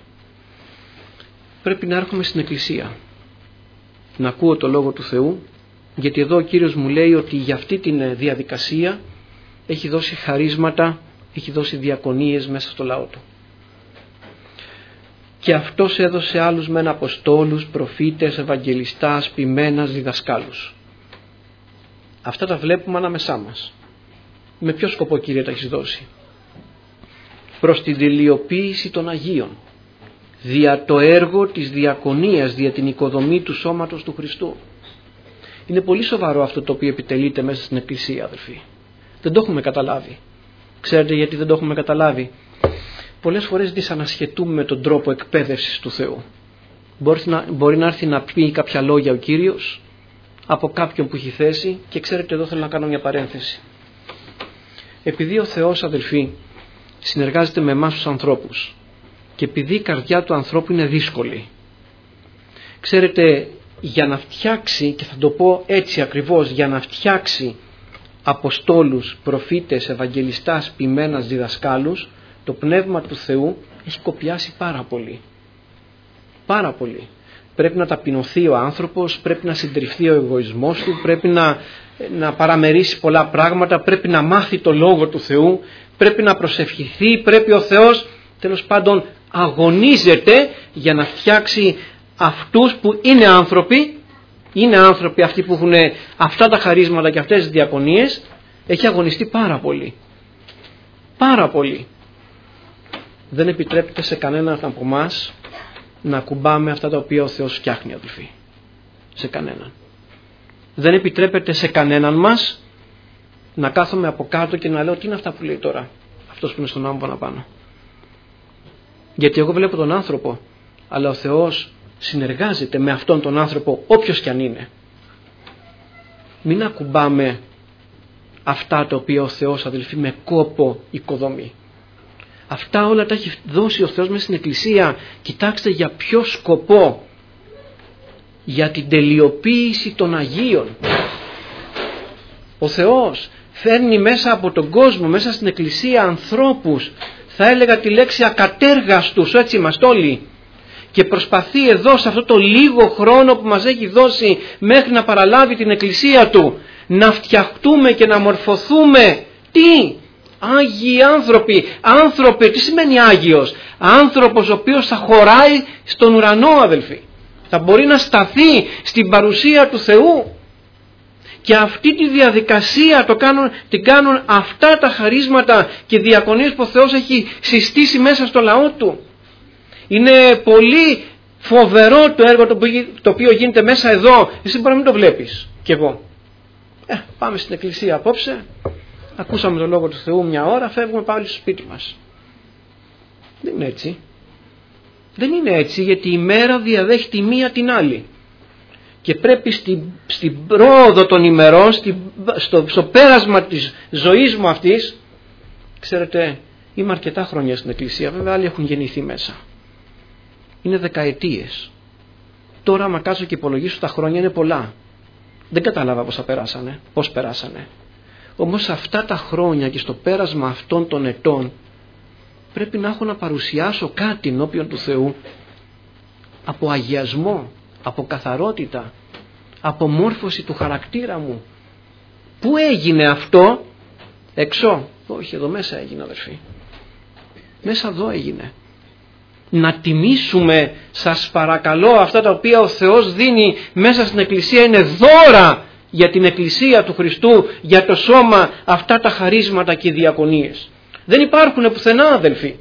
Πρέπει να έρχομαι στην Εκκλησία, να ακούω το Λόγο του Θεού, γιατί εδώ ο Κύριος μου λέει ότι για αυτή τη διαδικασία έχει δώσει χαρίσματα, έχει δώσει διακονίες μέσα στο λαό του. Και αυτός έδωσε άλλους μεν αποστόλους, προφήτες, ευαγγελιστάς, ποιμένας, διδασκάλους. Αυτά τα βλέπουμε ανάμεσά μας. Με ποιο σκοπό, Κύριε, τα έχεις δώσει? Προς την τελειοποίηση των Αγίων, δια το έργο της διακονίας, δια την οικοδομή του σώματος του Χριστού. Είναι πολύ σοβαρό αυτό το οποίο επιτελείται μέσα στην Εκκλησία, αδελφοί. Δεν το έχουμε καταλάβει. Ξέρετε γιατί δεν το έχουμε καταλάβει? Πολλές φορές δυσανασχετούμε με τον τρόπο εκπαίδευσης του Θεού. Μπορεί να έρθει να πει κάποια λόγια ο Κύριος από κάποιον που έχει θέση, και ξέρετε, εδώ θέλω να κάνω μια παρένθεση. Επειδή ο Θεός, αδελφοί, συνεργάζεται με εμάς τους ανθρώπους, και επειδή η καρδιά του ανθρώπου είναι δύσκολη, ξέρετε, για να φτιάξει, και θα το πω έτσι ακριβώς, για να φτιάξει αποστόλους, προφήτες, ευαγγελιστάς, ποιμένας, διδασκάλους, το Πνεύμα του Θεού έχει κοπιάσει πάρα πολύ. Πάρα πολύ. Πρέπει να ταπεινωθεί ο άνθρωπος, πρέπει να συντριφθεί ο εγωισμός του, πρέπει να παραμερίσει πολλά πράγματα, πρέπει να μάθει το Λόγο του Θεού, πρέπει να προσευχηθεί, πρέπει ο Θεός, τέλος πάντων, αγωνίζεται για να φτιάξει αυτούς που είναι άνθρωποι αυτοί που έχουν αυτά τα χαρίσματα και αυτές τις διακονίες. Έχει αγωνιστεί πάρα πολύ. Πάρα πολύ. Δεν επιτρέπεται σε κανέναν από εμάς να ακουμπάμε αυτά τα οποία ο Θεός φτιάχνει, αδελφοί. Σε κανέναν. Δεν επιτρέπεται σε κανέναν μας να κάθομαι από κάτω και να λέω τι είναι αυτά που λέει τώρα αυτός που είναι στον άμβονα πάνω. Γιατί εγώ βλέπω τον άνθρωπο, αλλά ο Θεός συνεργάζεται με αυτόν τον άνθρωπο, όποιος κι αν είναι. Μην ακουμπάμε αυτά τα οποία ο Θεός, αδελφοί, με κόπο οικοδομεί. Αυτά όλα τα έχει δώσει ο Θεός μέσα στην Εκκλησία. Κοιτάξτε για ποιο σκοπό? Για την τελειοποίηση των Αγίων. Ο Θεός φέρνει μέσα από τον κόσμο, μέσα στην Εκκλησία, ανθρώπους, θα έλεγα τη λέξη ακατέργαστους, έτσι είμαστε όλοι, και προσπαθεί εδώ σε αυτό το λίγο χρόνο που μας έχει δώσει μέχρι να παραλάβει την Εκκλησία Του, να φτιαχτούμε και να μορφωθούμε. Τι? Άγιοι άνθρωποι. Τι σημαίνει Άγιος? Άνθρωπος ο οποίος θα χωράει στον ουρανό, αδελφοί. Θα μπορεί να σταθεί στην παρουσία του Θεού. Και αυτή τη διαδικασία την κάνουν αυτά τα χαρίσματα και διακονίες που ο Θεός έχει συστήσει μέσα στο λαό Του. Είναι πολύ φοβερό το έργο το οποίο γίνεται μέσα εδώ. Εσύ μπορεί να μην το βλέπεις. Κι εγώ. Πάμε στην Εκκλησία απόψε. Ακούσαμε τον Λόγο του Θεού μια ώρα, φεύγουμε πάλι στο σπίτι μας. Δεν είναι έτσι. Δεν είναι έτσι, γιατί η μέρα διαδέχεται η μία την άλλη. Και πρέπει στην πρόοδο των ημερών, στο πέρασμα της ζωής μου αυτής, ξέρετε, Είμαι αρκετά χρόνια στην εκκλησία, βέβαια άλλοι έχουν γεννηθεί μέσα. Είναι δεκαετίες. Τώρα άμα κάτσω και υπολογίσω τα χρόνια είναι πολλά. Δεν κατάλαβα πώς περάσανε. Όμως αυτά τα χρόνια και στο πέρασμα αυτών των ετών πρέπει να έχω να παρουσιάσω κάτι ενώπιον του Θεού από αγιασμό, από καθαρότητα, από μόρφωση του χαρακτήρα μου. Πού έγινε αυτό? Έξω? Όχι, εδώ μέσα έγινε, αδερφοί. Μέσα εδώ έγινε. Να τιμήσουμε, σας παρακαλώ, αυτά τα οποία ο Θεός δίνει μέσα στην εκκλησία είναι δώρα για την εκκλησία του Χριστού, για το σώμα, αυτά τα χαρίσματα και οι διακονίες. Δεν υπάρχουν πουθενά, αδελφοί.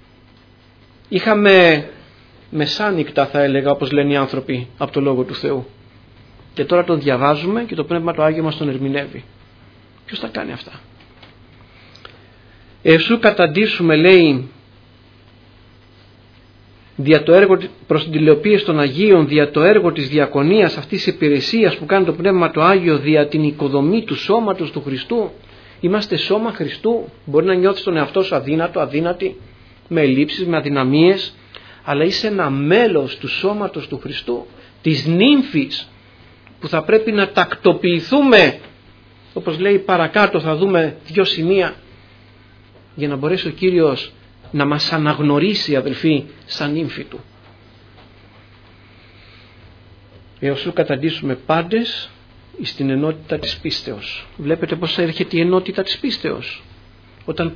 Είχαμε μεσάνυχτα, θα έλεγα, όπως λένε οι άνθρωποι, από το Λόγο του Θεού. Και τώρα τον διαβάζουμε και το Πνεύμα το Άγιο μας τον ερμηνεύει. Ποιος τα κάνει αυτά? Ευσού καταντήσουμε, λέει, δια το έργο, προς την τηλεοποίηση των Αγίων, δια το έργο της διακονίας, αυτής της υπηρεσίας που κάνει το Πνεύμα το Άγιο, δια την οικοδομή του σώματος του Χριστού. Είμαστε σώμα Χριστού. Μπορεί να νιώθεις τον εαυτό σου αδύνατο, αδύνατη, με ελλείψεις, με αδυναμίες, αλλά είσαι ένα μέλος του σώματος του Χριστού, της νύμφης, που θα πρέπει να τακτοποιηθούμε. Όπως λέει παρακάτω, θα δούμε 2 σημεία για να μπορέσει ο Κύριος να μας αναγνωρίσει, αδελφοί, σαν νύμφη του. Έως σου καταντήσουμε πάντες στην ενότητα της πίστεως. Βλέπετε πως έρχεται η ενότητα της πίστεως? Όταν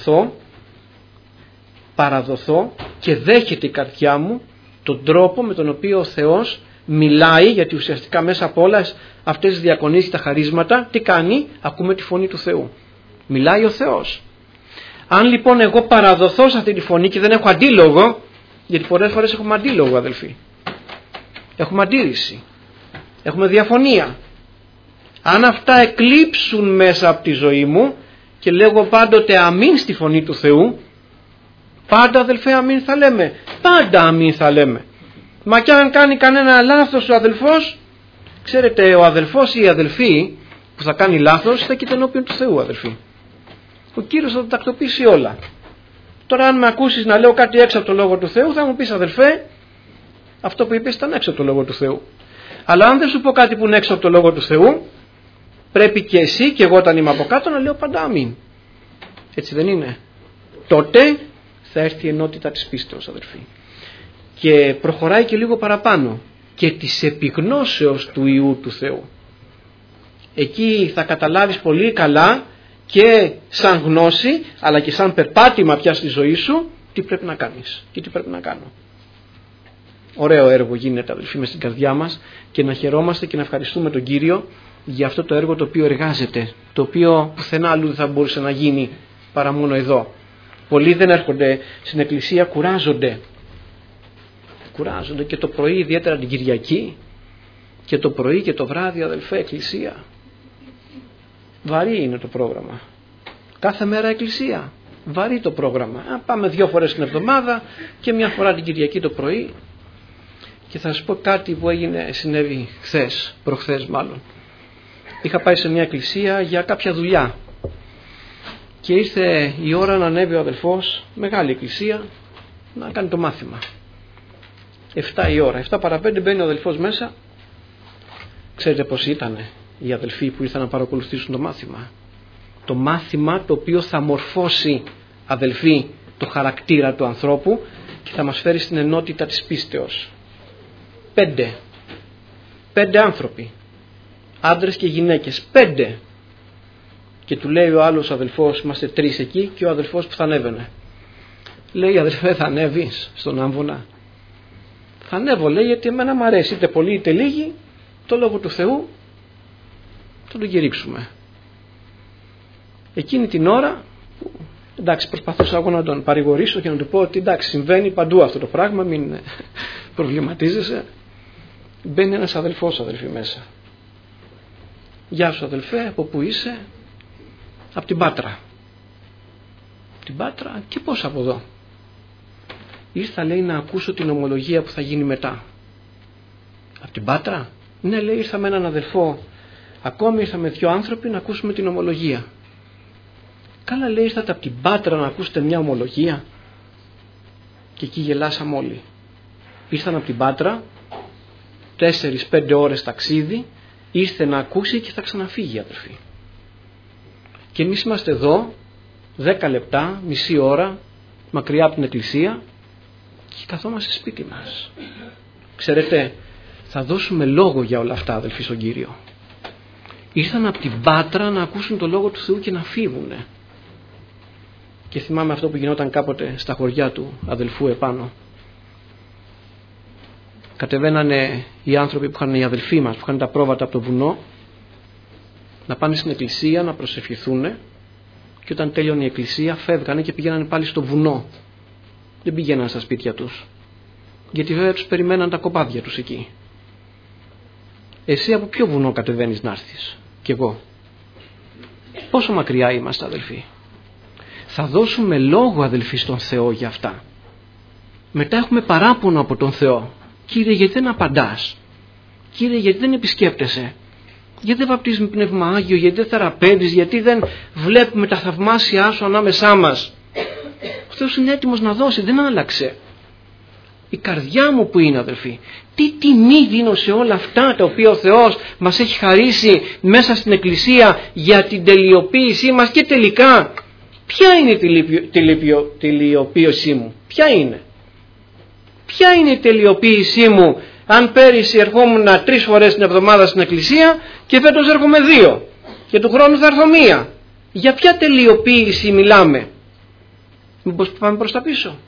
παραδοθώ και δέχεται η καρδιά μου τον τρόπο με τον οποίο ο Θεός μιλάει, γιατί ουσιαστικά μέσα από όλες αυτές τις διακονίες και τα χαρίσματα τι κάνει? Ακούμε τη φωνή του Θεού. Μιλάει ο Θεός. Αν λοιπόν εγώ παραδοθώ σε αυτή τη φωνή και δεν έχω αντίλογο, γιατί πολλές φορές έχουμε αντίλογο, αδελφοί, έχουμε αντίρρηση, έχουμε διαφωνία, αν αυτά εκλείψουν μέσα από τη ζωή μου και λέγω πάντοτε αμήν στη φωνή του Θεού, πάντα, αδελφέ, αμήν θα λέμε, πάντα αμήν θα λέμε. Μα κι αν κάνει κανένα λάθος ο αδελφός, ξέρετε, ο αδελφός ή η αδελφή που θα κάνει λάθος στέκεται ενώπιον του Θεού, αδελφοί. Ο Κύριος θα τα τακτοποιήσει όλα. Τώρα αν με ακούσεις να λέω κάτι έξω από το Λόγο του Θεού, θα μου πεις, αδελφέ, αυτό που είπες ήταν έξω από το Λόγο του Θεού. Αλλά αν δεν σου πω κάτι που είναι έξω από το Λόγο του Θεού, πρέπει και εσύ και εγώ όταν είμαι από κάτω να λέω πάντα αμήν. Έτσι δεν είναι? Τότε θα έρθει η ενότητα της πίστεως, αδελφοί. Και προχωράει και λίγο παραπάνω, και της επιγνώσεως του Υιού του Θεού. Εκεί θα καταλάβεις πολύ καλά και σαν γνώση, αλλά και σαν περπάτημα πια στη ζωή σου, τι πρέπει να κάνεις και τι πρέπει να κάνω. Ωραίο έργο γίνεται, αδελφοί, μες στην καρδιά μας, και να χαιρόμαστε και να ευχαριστούμε τον Κύριο για αυτό το έργο το οποίο εργάζεται, το οποίο πουθενά αλλού δεν θα μπορούσε να γίνει παρά μόνο εδώ. Πολλοί δεν έρχονται στην εκκλησία, κουράζονται και το πρωί, ιδιαίτερα την Κυριακή, και το πρωί και το βράδυ, αδελφέ, εκκλησία. Βαρύ είναι το πρόγραμμα. Κάθε μέρα εκκλησία. Βαρύ το πρόγραμμα. Πάμε 2 φορές την εβδομάδα και 1 φορά την Κυριακή το πρωί. Και θα σας πω κάτι που συνέβη προχθές μάλλον. Είχα πάει σε μια εκκλησία για κάποια δουλειά και ήρθε η ώρα να ανέβει ο αδελφός, μεγάλη εκκλησία, να κάνει το μάθημα. 7 η ώρα, 7 παρα 5 μπαίνει ο αδελφός μέσα. Ξέρετε πως ήτανε οι αδελφοί που ήρθαν να παρακολουθήσουν το μάθημα? Το μάθημα το οποίο θα μορφώσει, αδελφοί, το χαρακτήρα του ανθρώπου και θα μας φέρει στην ενότητα της πίστεως. 5 άνθρωποι, άντρες και γυναίκες, 5. Και του λέει ο άλλος αδελφός, είμαστε 3 εκεί, και ο αδελφός που θα ανέβαινε. Λέει, αδελφέ, θα ανέβεις στον άμβονα? Θα ανέβω, λέει, γιατί εμένα μου αρέσει, είτε πολύ είτε λίγοι, το Λόγο του Θεού θα τον κηρύξουμε. Εκείνη την ώρα, εντάξει, προσπαθούσα εγώ να τον παρηγορήσω και να του πω ότι εντάξει, συμβαίνει παντού αυτό το πράγμα, μην προβληματίζεσαι. Μπαίνει ένας αδελφός, αδελφή, μέσα. Γεια σου, αδελφέ, από πού είσαι? Από την Πάτρα. Την Πάτρα? Και πώς από εδώ? Ήρθα, λέει, να ακούσω την ομολογία που θα γίνει μετά. Από την Πάτρα? Ναι, λέει, ήρθα με έναν αδελφό, ακόμη ήρθα με 2 άνθρωποι να ακούσουμε την ομολογία. Καλά, λέει, ήρθατε από την Πάτρα να ακούσετε μια ομολογία? Και εκεί γελάσαμε όλοι. Ήρθαν από την Πάτρα, 4-5 ώρες ταξίδι, ήρθε να ακούσει και θα ξαναφύγει, αδερφοί. Και εμείς είμαστε εδώ 10 λεπτά, μισή ώρα μακριά από την εκκλησία και καθόμαστε σπίτι μας. Ξέρετε, θα δώσουμε λόγο για όλα αυτά, αδελφοί, στον Κύριο. Ήρθαν από την Πάτρα να ακούσουν το λόγο του Θεού και να φύγουνε. Και θυμάμαι αυτό που γινόταν κάποτε στα χωριά του αδελφού επάνω. Κατεβαίνανε οι άνθρωποι που είχαν, οι αδελφοί μας, που είχαν τα πρόβατα από το βουνό, να πάνε στην εκκλησία να προσευχηθούν, και όταν τέλειωνε η εκκλησία φεύγανε και πήγαιναν πάλι στο βουνό. Δεν πήγαιναν στα σπίτια τους, γιατί βέβαια τους περιμέναν τα κοπάδια τους εκεί. Εσύ από ποιο βουνό κατεβαίνεις να έρθεις? Κι εγώ. Πόσο μακριά είμαστε, αδελφοί? Θα δώσουμε λόγο, αδελφοί, στον Θεό για αυτά. Μετά έχουμε παράπονο από τον Θεό. Κύριε, γιατί δεν απαντάς? Κύριε, γιατί δεν επισκέπτεσαι? Γιατί δεν βαπτίζεις με Πνεύμα Άγιο? Γιατί δεν θεραπεύεις? Γιατί δεν βλέπουμε τα θαυμάσια σου ανάμεσά μας? Ο Θεός είναι έτοιμος να δώσει, δεν άλλαξε. Η καρδιά μου που είναι, αδελφοί, τι τιμή δίνω σε όλα αυτά τα οποία ο Θεός μας έχει χαρίσει μέσα στην εκκλησία για την τελειοποίησή μας. Και τελικά, ποια είναι η τελειοποίησή μου? Ποια είναι? Ποια είναι η τελειοποίησή μου αν πέρυσι ερχόμουν 3 φορές την εβδομάδα στην εκκλησία και φέτος έρχομαι 2 και του χρόνου θα έρθω 1? Για ποια τελειοποίηση μιλάμε? Μήπως πάμε προς τα πίσω?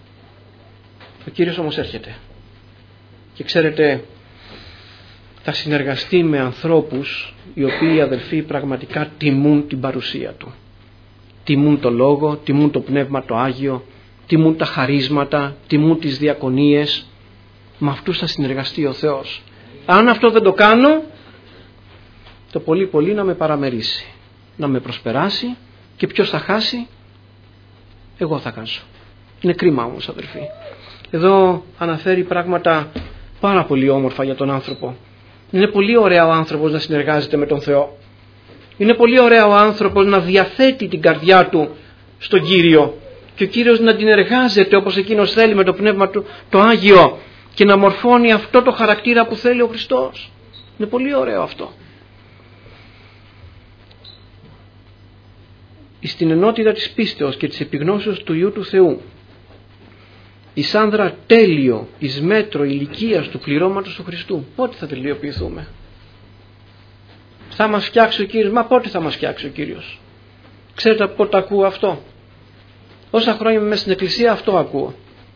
Ο Κύριος όμως έρχεται και ξέρετε, θα συνεργαστεί με ανθρώπους οι οποίοι, αδελφοί, πραγματικά τιμούν την παρουσία Του. Τιμούν το Λόγο, τιμούν το Πνεύμα το Άγιο, τιμούν τα χαρίσματα, τιμούν τις διακονίες. Με αυτούς θα συνεργαστεί ο Θεός. Αν αυτό δεν το κάνω, το πολύ πολύ να με παραμερίσει, να με προσπεράσει, και ποιος θα χάσει? Εγώ θα χάσω. Είναι κρίμα όμως, αδελφοί. Εδώ αναφέρει πράγματα πάρα πολύ όμορφα για τον άνθρωπο. Είναι πολύ ωραίο ο άνθρωπος να συνεργάζεται με τον Θεό. Είναι πολύ ωραίο ο άνθρωπος να διαθέτει την καρδιά του στον Κύριο και ο Κύριος να την εργάζεται όπως εκείνος θέλει με το Πνεύμα του το Άγιο και να μορφώνει αυτό το χαρακτήρα που θέλει ο Χριστός. Είναι πολύ ωραίο αυτό. Στην ενότητα της πίστεως και της επιγνώσεως του Υιού του Θεού, εις άνδρα τέλειο, εις μέτρο ηλικίας του πληρώματος του Χριστού. Πότε θα τελειοποιηθούμε? Θα μας φτιάξει ο Κύριος? Μα πότε θα μας φτιάξει ο Κύριος? Ξέρετε πότε ακούω αυτό? Όσα χρόνια είμαι μέσα στην εκκλησία αυτό ακούω.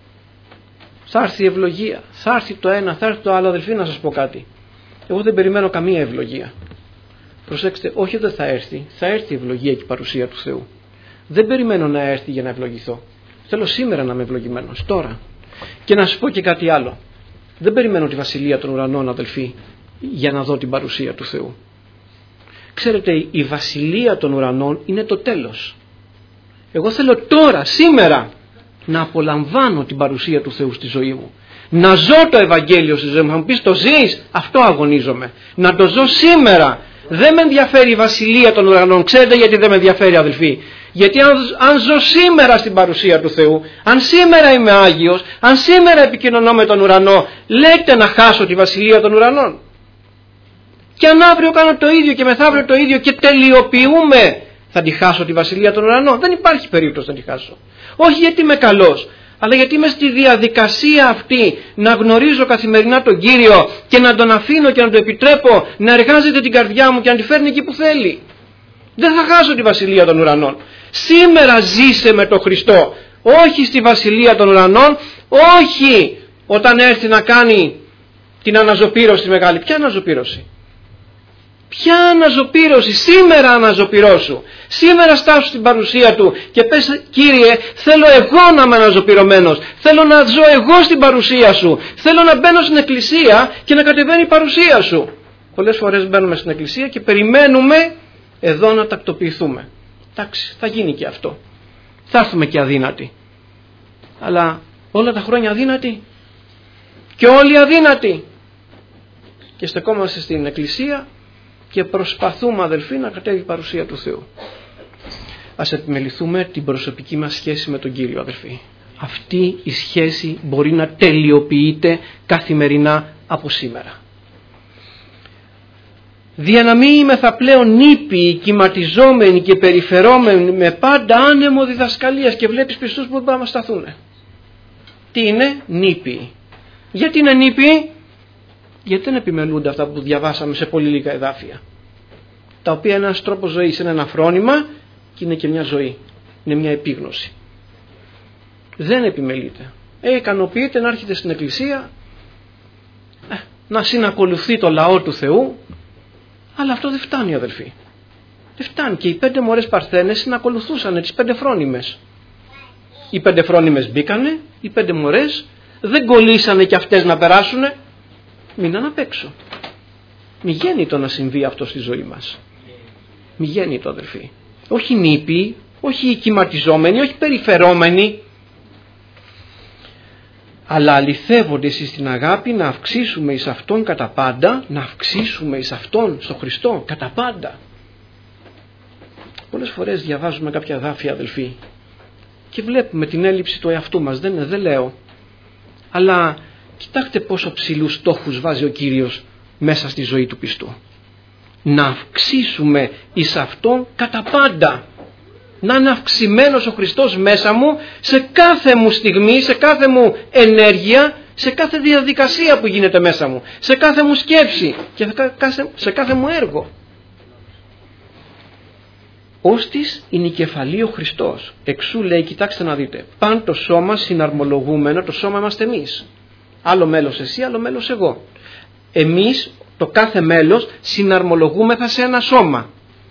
Θα έρθει η ευλογία, θα έρθει το ένα, θα έρθει το άλλο. Αδελφοί, να σας πω κάτι. Εγώ δεν περιμένω καμία ευλογία. Προσέξτε, όχι δεν θα έρθει. Θα έρθει η ευλογία και η παρουσία του Θεού. Δεν περιμένω να έρθει για να ευλογηθώ. Θέλω σήμερα να είμαι ευλογημένος, τώρα. Και να σας πω και κάτι άλλο. Δεν περιμένω τη βασιλεία των ουρανών, αδελφοί, για να δω την παρουσία του Θεού. Ξέρετε, η βασιλεία των ουρανών είναι το τέλος. Εγώ θέλω τώρα, σήμερα, να απολαμβάνω την παρουσία του Θεού στη ζωή μου. Να ζω το Ευαγγέλιο στη ζωή μου. Θα μου πεις, το ζεις? Αυτό αγωνίζομαι. Να το ζω σήμερα. Δεν με ενδιαφέρει η βασιλεία των ουρανών. Ξέρετε γιατί δεν με ενδιαφέρει, αδελφοί? Γιατί αν ζω σήμερα στην παρουσία του Θεού, αν σήμερα είμαι Άγιος, αν σήμερα επικοινωνώ με τον ουρανό, λέτε να χάσω τη βασιλεία των ουρανών? Και αν αύριο κάνω το ίδιο και μεθαύριο το ίδιο και τελειοποιούμε, θα τη χάσω τη βασιλεία των ουρανών? Δεν υπάρχει περίπτωση να τη χάσω. Όχι γιατί είμαι καλός, αλλά γιατί είμαι στη διαδικασία αυτή να γνωρίζω καθημερινά τον Κύριο και να τον αφήνω και να τον επιτρέπω να εργάζεται την καρδιά μου και να τη φέρνει εκεί που θέλει. Δεν θα χάσω τη βασιλεία των ουρανών. Σήμερα ζήσε με τον Χριστό. Όχι στη βασιλεία των ουρανών, όχι όταν έρθει να κάνει την αναζωπήρωση μεγάλη. Ποια αναζωπήρωση? Ποια αναζωπήρωση? Σήμερα αναζωπηρώσου. Σήμερα στάσου στην παρουσία Του και πες, Κύριε, θέλω εγώ να είμαι αναζωπηρωμένος. Θέλω να ζω εγώ στην παρουσία Σου. Θέλω να μπαίνω στην εκκλησία και να κατεβαίνει η παρουσία Σου. Πολλές φορές μπαίνουμε στην εκκλησία και περιμένουμε εδώ να τακτοποιηθούμε. Εντάξει, θα γίνει και αυτό. Θα έρθουμε και αδύνατοι. Αλλά όλα τα χρόνια αδύνατοι και όλοι αδύνατοι. Και στεκόμαστε στην εκκλησία και προσπαθούμε, αδελφοί, να κατέβει η παρουσία του Θεού. Ας επιμεληθούμε την προσωπική μας σχέση με τον Κύριο, αδελφοί. Αυτή η σχέση μπορεί να τελειοποιείται καθημερινά από σήμερα. Δια να μην είμεθα πλέον νήπιοι, κυματιζόμενοι και περιφερόμενοι με πάντα άνεμο διδασκαλίας, και βλέπεις πιστούς που δεν μπορούν να σταθούν. Τι είναι? Νήπιοι. Γιατί είναι νήπιοι? Γιατί δεν επιμελούνται αυτά που διαβάσαμε σε πολύ λίγα εδάφια, τα οποία είναι ένας τρόπος ζωής, είναι ένα φρόνημα και είναι και μια ζωή, είναι μια επίγνωση. Δεν επιμελείται. Ικανοποιείται να έρχεται στην εκκλησία, να συνακολουθεί το λαό του Θεού, αλλά αυτό δεν φτάνει, αδελφοί. Δεν φτάνει. Και οι 5 μωρές παρθένες συνακολουθούσαν τις 5 φρόνιμες. Οι 5 φρόνιμες μπήκανε, οι 5 μωρές δεν κολλήσανε και αυτές να περάσουνε, μείναν απ' έξω. Μη γέννητο να συμβεί αυτό στη ζωή μας. Μη γέννητο, αδελφοί. Όχι νήπιοι, όχι κυματιζόμενοι, όχι περιφερόμενοι, αλλά αληθεύονται στην αγάπη, να αυξήσουμε εις Αυτόν κατά πάντα, να αυξήσουμε εις Αυτόν, στο Χριστό, κατά πάντα. Πολλές φορές διαβάζουμε κάποια δάφια, αδελφοί, και βλέπουμε την έλλειψη του εαυτού μας, δεν λέω, αλλά κοιτάξτε πόσο ψηλούς στόχους βάζει ο Κύριος μέσα στη ζωή του πιστού. Να αυξήσουμε εις Αυτόν κατά πάντα. Να είναι αυξημένος ο Χριστός μέσα μου σε κάθε μου στιγμή, σε κάθε μου ενέργεια, σε κάθε διαδικασία που γίνεται μέσα μου, σε κάθε μου σκέψη και σε κάθε μου έργο. Όστις είναι η κεφαλή ο Χριστός. Εξού λέει, κοιτάξτε να δείτε, παν το σώμα συναρμολογούμενο, το σώμα είμαστε εμείς. Άλλο μέλος εσύ, άλλο μέλος εγώ. Εμείς, το κάθε μέλος, συναρμολογούμεθα σε ένα σώμα.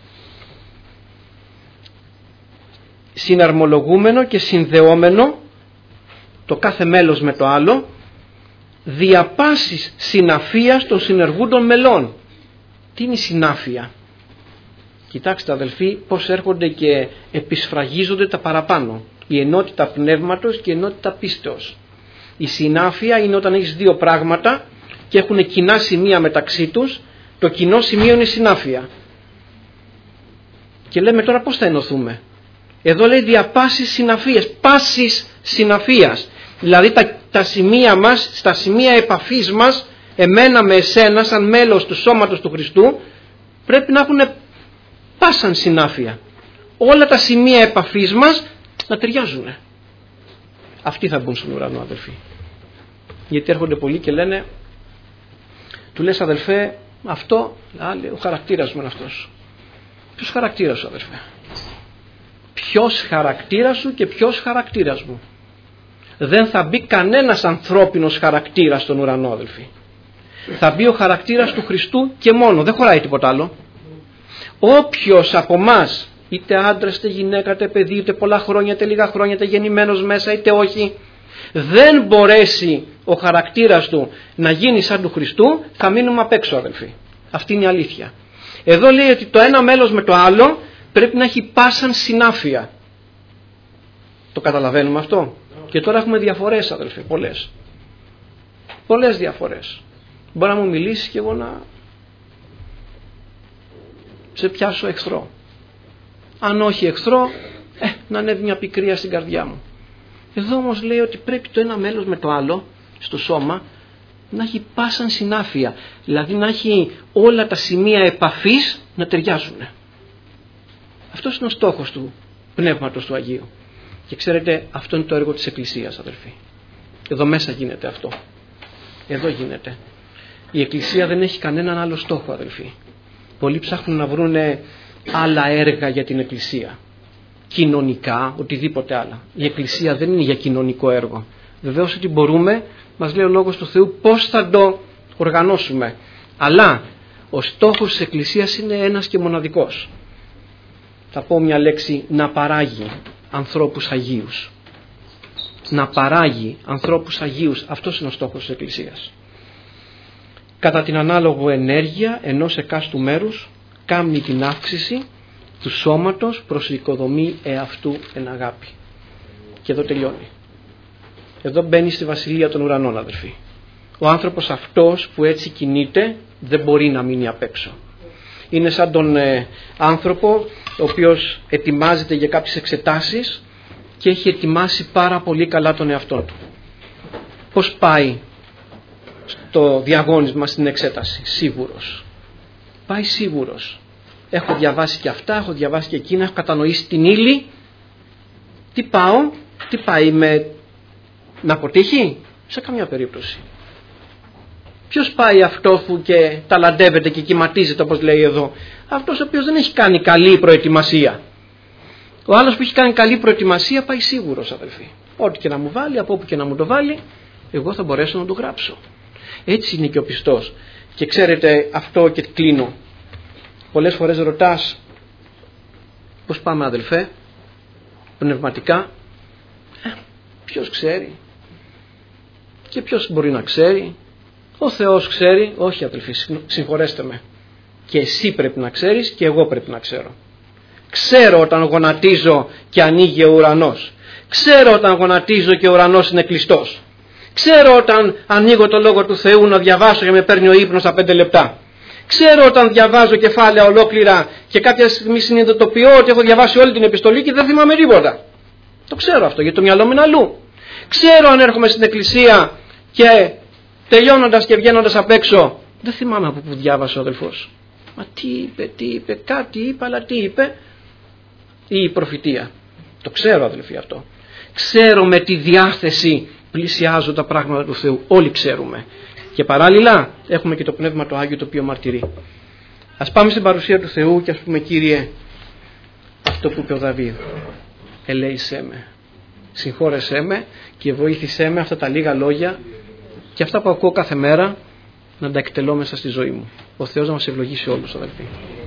Συναρμολογούμενο και συνδεόμενο το κάθε μέλος με το άλλο, δια πάσης συναφίας των συνεργούντων μελών. Τι είναι η συνάφεια? Κοιτάξτε, αδελφοί, πώς έρχονται και επισφραγίζονται τα παραπάνω. Η ενότητα πνεύματος και η ενότητα πίστεως. Η συνάφεια είναι όταν έχεις 2 πράγματα και έχουν κοινά σημεία μεταξύ τους. Το κοινό σημείο είναι η συνάφεια. Και λέμε τώρα πώς θα ενωθούμε? Εδώ λέει δια πάσης συναφίας, πάσης συναφίας. Δηλαδή τα σημεία μας, στα σημεία επαφής μας, εμένα με εσένα σαν μέλος του σώματος του Χριστού, πρέπει να έχουν πάσαν συνάφεια. Όλα τα σημεία επαφής μας να ταιριάζουν. Αυτοί θα μπουν στον ουρανό, αδελφοί. Γιατί έρχονται πολλοί και λένε, του λες, αδελφέ, αυτό, ο χαρακτήρας μου είναι αυτός. Ποιος χαρακτήρας σου, αδελφέ? Ποιος χαρακτήρας σου και ποιος χαρακτήρας μου? Δεν θα μπει κανένας ανθρώπινος χαρακτήρας στον ουρανό, αδελφοί. Θα μπει ο χαρακτήρας του Χριστού και μόνο, δεν χωράει τίποτα άλλο. Όποιος από εμάς, είτε άντρας, είτε γυναίκα, είτε παιδί, είτε πολλά χρόνια, είτε λίγα χρόνια, είτε γεννημένος μέσα, είτε όχι, δεν μπορέσει ο χαρακτήρας του να γίνει σαν του Χριστού, θα μείνουμε απ' έξω, αδελφοί. Αυτή είναι η αλήθεια. Εδώ λέει ότι το ένα μέλος με το άλλο πρέπει να έχει πάσαν συνάφεια. Το καταλαβαίνουμε αυτό? Και τώρα έχουμε διαφορές, αδελφοί, πολλές διαφορές. Μπορεί να μου μιλήσεις και εγώ να σε πιάσω εχθρό. Αν όχι εχθρό, να ανέβει μια πικρία στην καρδιά μου. Εδώ όμως λέει ότι πρέπει το ένα μέλος με το άλλο στο σώμα να έχει πάσαν συνάφεια. Δηλαδή να έχει όλα τα σημεία επαφής να ταιριάζουν. Αυτός είναι ο στόχος του Πνεύματος του Αγίου. Και ξέρετε, αυτό είναι το έργο της Εκκλησίας, αδελφοί. Εδώ μέσα γίνεται αυτό. Εδώ γίνεται. Η Εκκλησία δεν έχει κανέναν άλλο στόχο, αδελφοί. Πολλοί ψάχνουν να βρουν άλλα έργα για την Εκκλησία. Κοινωνικά, οτιδήποτε άλλα. Η Εκκλησία δεν είναι για κοινωνικό έργο. Βεβαίως ότι μπορούμε, μας λέει ο Λόγος του Θεού, πώς θα το οργανώσουμε. Αλλά ο στόχος της Εκκλησίας είναι ένας και μοναδικός. Θα πω μια λέξη, να παράγει ανθρώπους αγίους. Να παράγει ανθρώπους αγίους. Αυτός είναι ο στόχος της Εκκλησίας. Κατά την ανάλογο ενέργεια ενός εκάστου μέρους κάνει την αύξηση του σώματος προς οικοδομή εαυτού εν αγάπη. Και εδώ τελειώνει. Εδώ μπαίνει στη βασιλεία των ουρανών, αδελφοί. Ο άνθρωπος αυτός που έτσι κινείται δεν μπορεί να μείνει απ' έξω. Είναι σαν τον άνθρωπο ο οποίος ετοιμάζεται για κάποιες εξετάσεις και έχει ετοιμάσει πάρα πολύ καλά τον εαυτό του. Πώς πάει στο διαγώνισμα, στην εξέταση? Σίγουρος. Πάει σίγουρος. Έχω διαβάσει και αυτά, έχω διαβάσει και εκείνα, έχω κατανοήσει την ύλη. Τι πάει να αποτύχει? Σε καμιά περίπτωση. Ποιος πάει αυτό που και ταλαντεύεται και κυματίζεται, όπως λέει εδώ? Αυτός ο οποίος δεν έχει κάνει καλή προετοιμασία. Ο άλλος που έχει κάνει καλή προετοιμασία πάει σίγουρος, αδελφοί. Ό,τι και να μου βάλει, από όπου και να μου το βάλει, εγώ θα μπορέσω να το γράψω. Έτσι είναι και ο πιστός. Και ξέρετε, αυτό και κλείνω. Πολλές φορές ρωτάς, πώς πάμε, αδελφέ, πνευματικά? Ποιος ξέρει? Και ποιος μπορεί να ξέρει? Ο Θεός ξέρει. Όχι, αδελφοί, συγχωρέστε με. Και εσύ πρέπει να ξέρεις και εγώ πρέπει να ξέρω. Ξέρω όταν γονατίζω και ανοίγει ο ουρανός. Ξέρω όταν γονατίζω και ο ουρανός είναι κλειστός. Ξέρω όταν ανοίγω το Λόγο του Θεού να διαβάσω και με παίρνει ο ύπνος στα 5 λεπτά. Ξέρω όταν διαβάζω κεφάλαια ολόκληρα και κάποια στιγμή συνειδητοποιώ ότι έχω διαβάσει όλη την επιστολή και δεν θυμάμαι τίποτα. Το ξέρω αυτό, γιατί το μυαλό μου είναι αλλού. Ξέρω αν έρχομαι στην εκκλησία και τελειώνοντας και βγαίνοντας απ' έξω, δεν θυμάμαι από που διάβασε ο αδελφός. Μα τι είπε, κάτι είπε, αλλά τι είπε? Ή η προφητεία. Το ξέρω, αδελφοί, αυτό. Ξέρω με τι διάθεση πλησιάζω τα πράγματα του Θεού. Όλοι ξέρουμε. Και παράλληλα έχουμε και το Πνεύμα το Άγιο το οποίο μαρτυρεί. Ας πάμε στην παρουσία του Θεού και ας πούμε, Κύριε, αυτό που είπε ο Δαβίδ. Ελέησέ με, συγχώρεσέ με και βοήθησέ με αυτά τα λίγα λόγια και αυτά που ακούω κάθε μέρα να τα εκτελώ μέσα στη ζωή μου. Ο Θεός να μας ευλογήσει όλους, αδελφοί.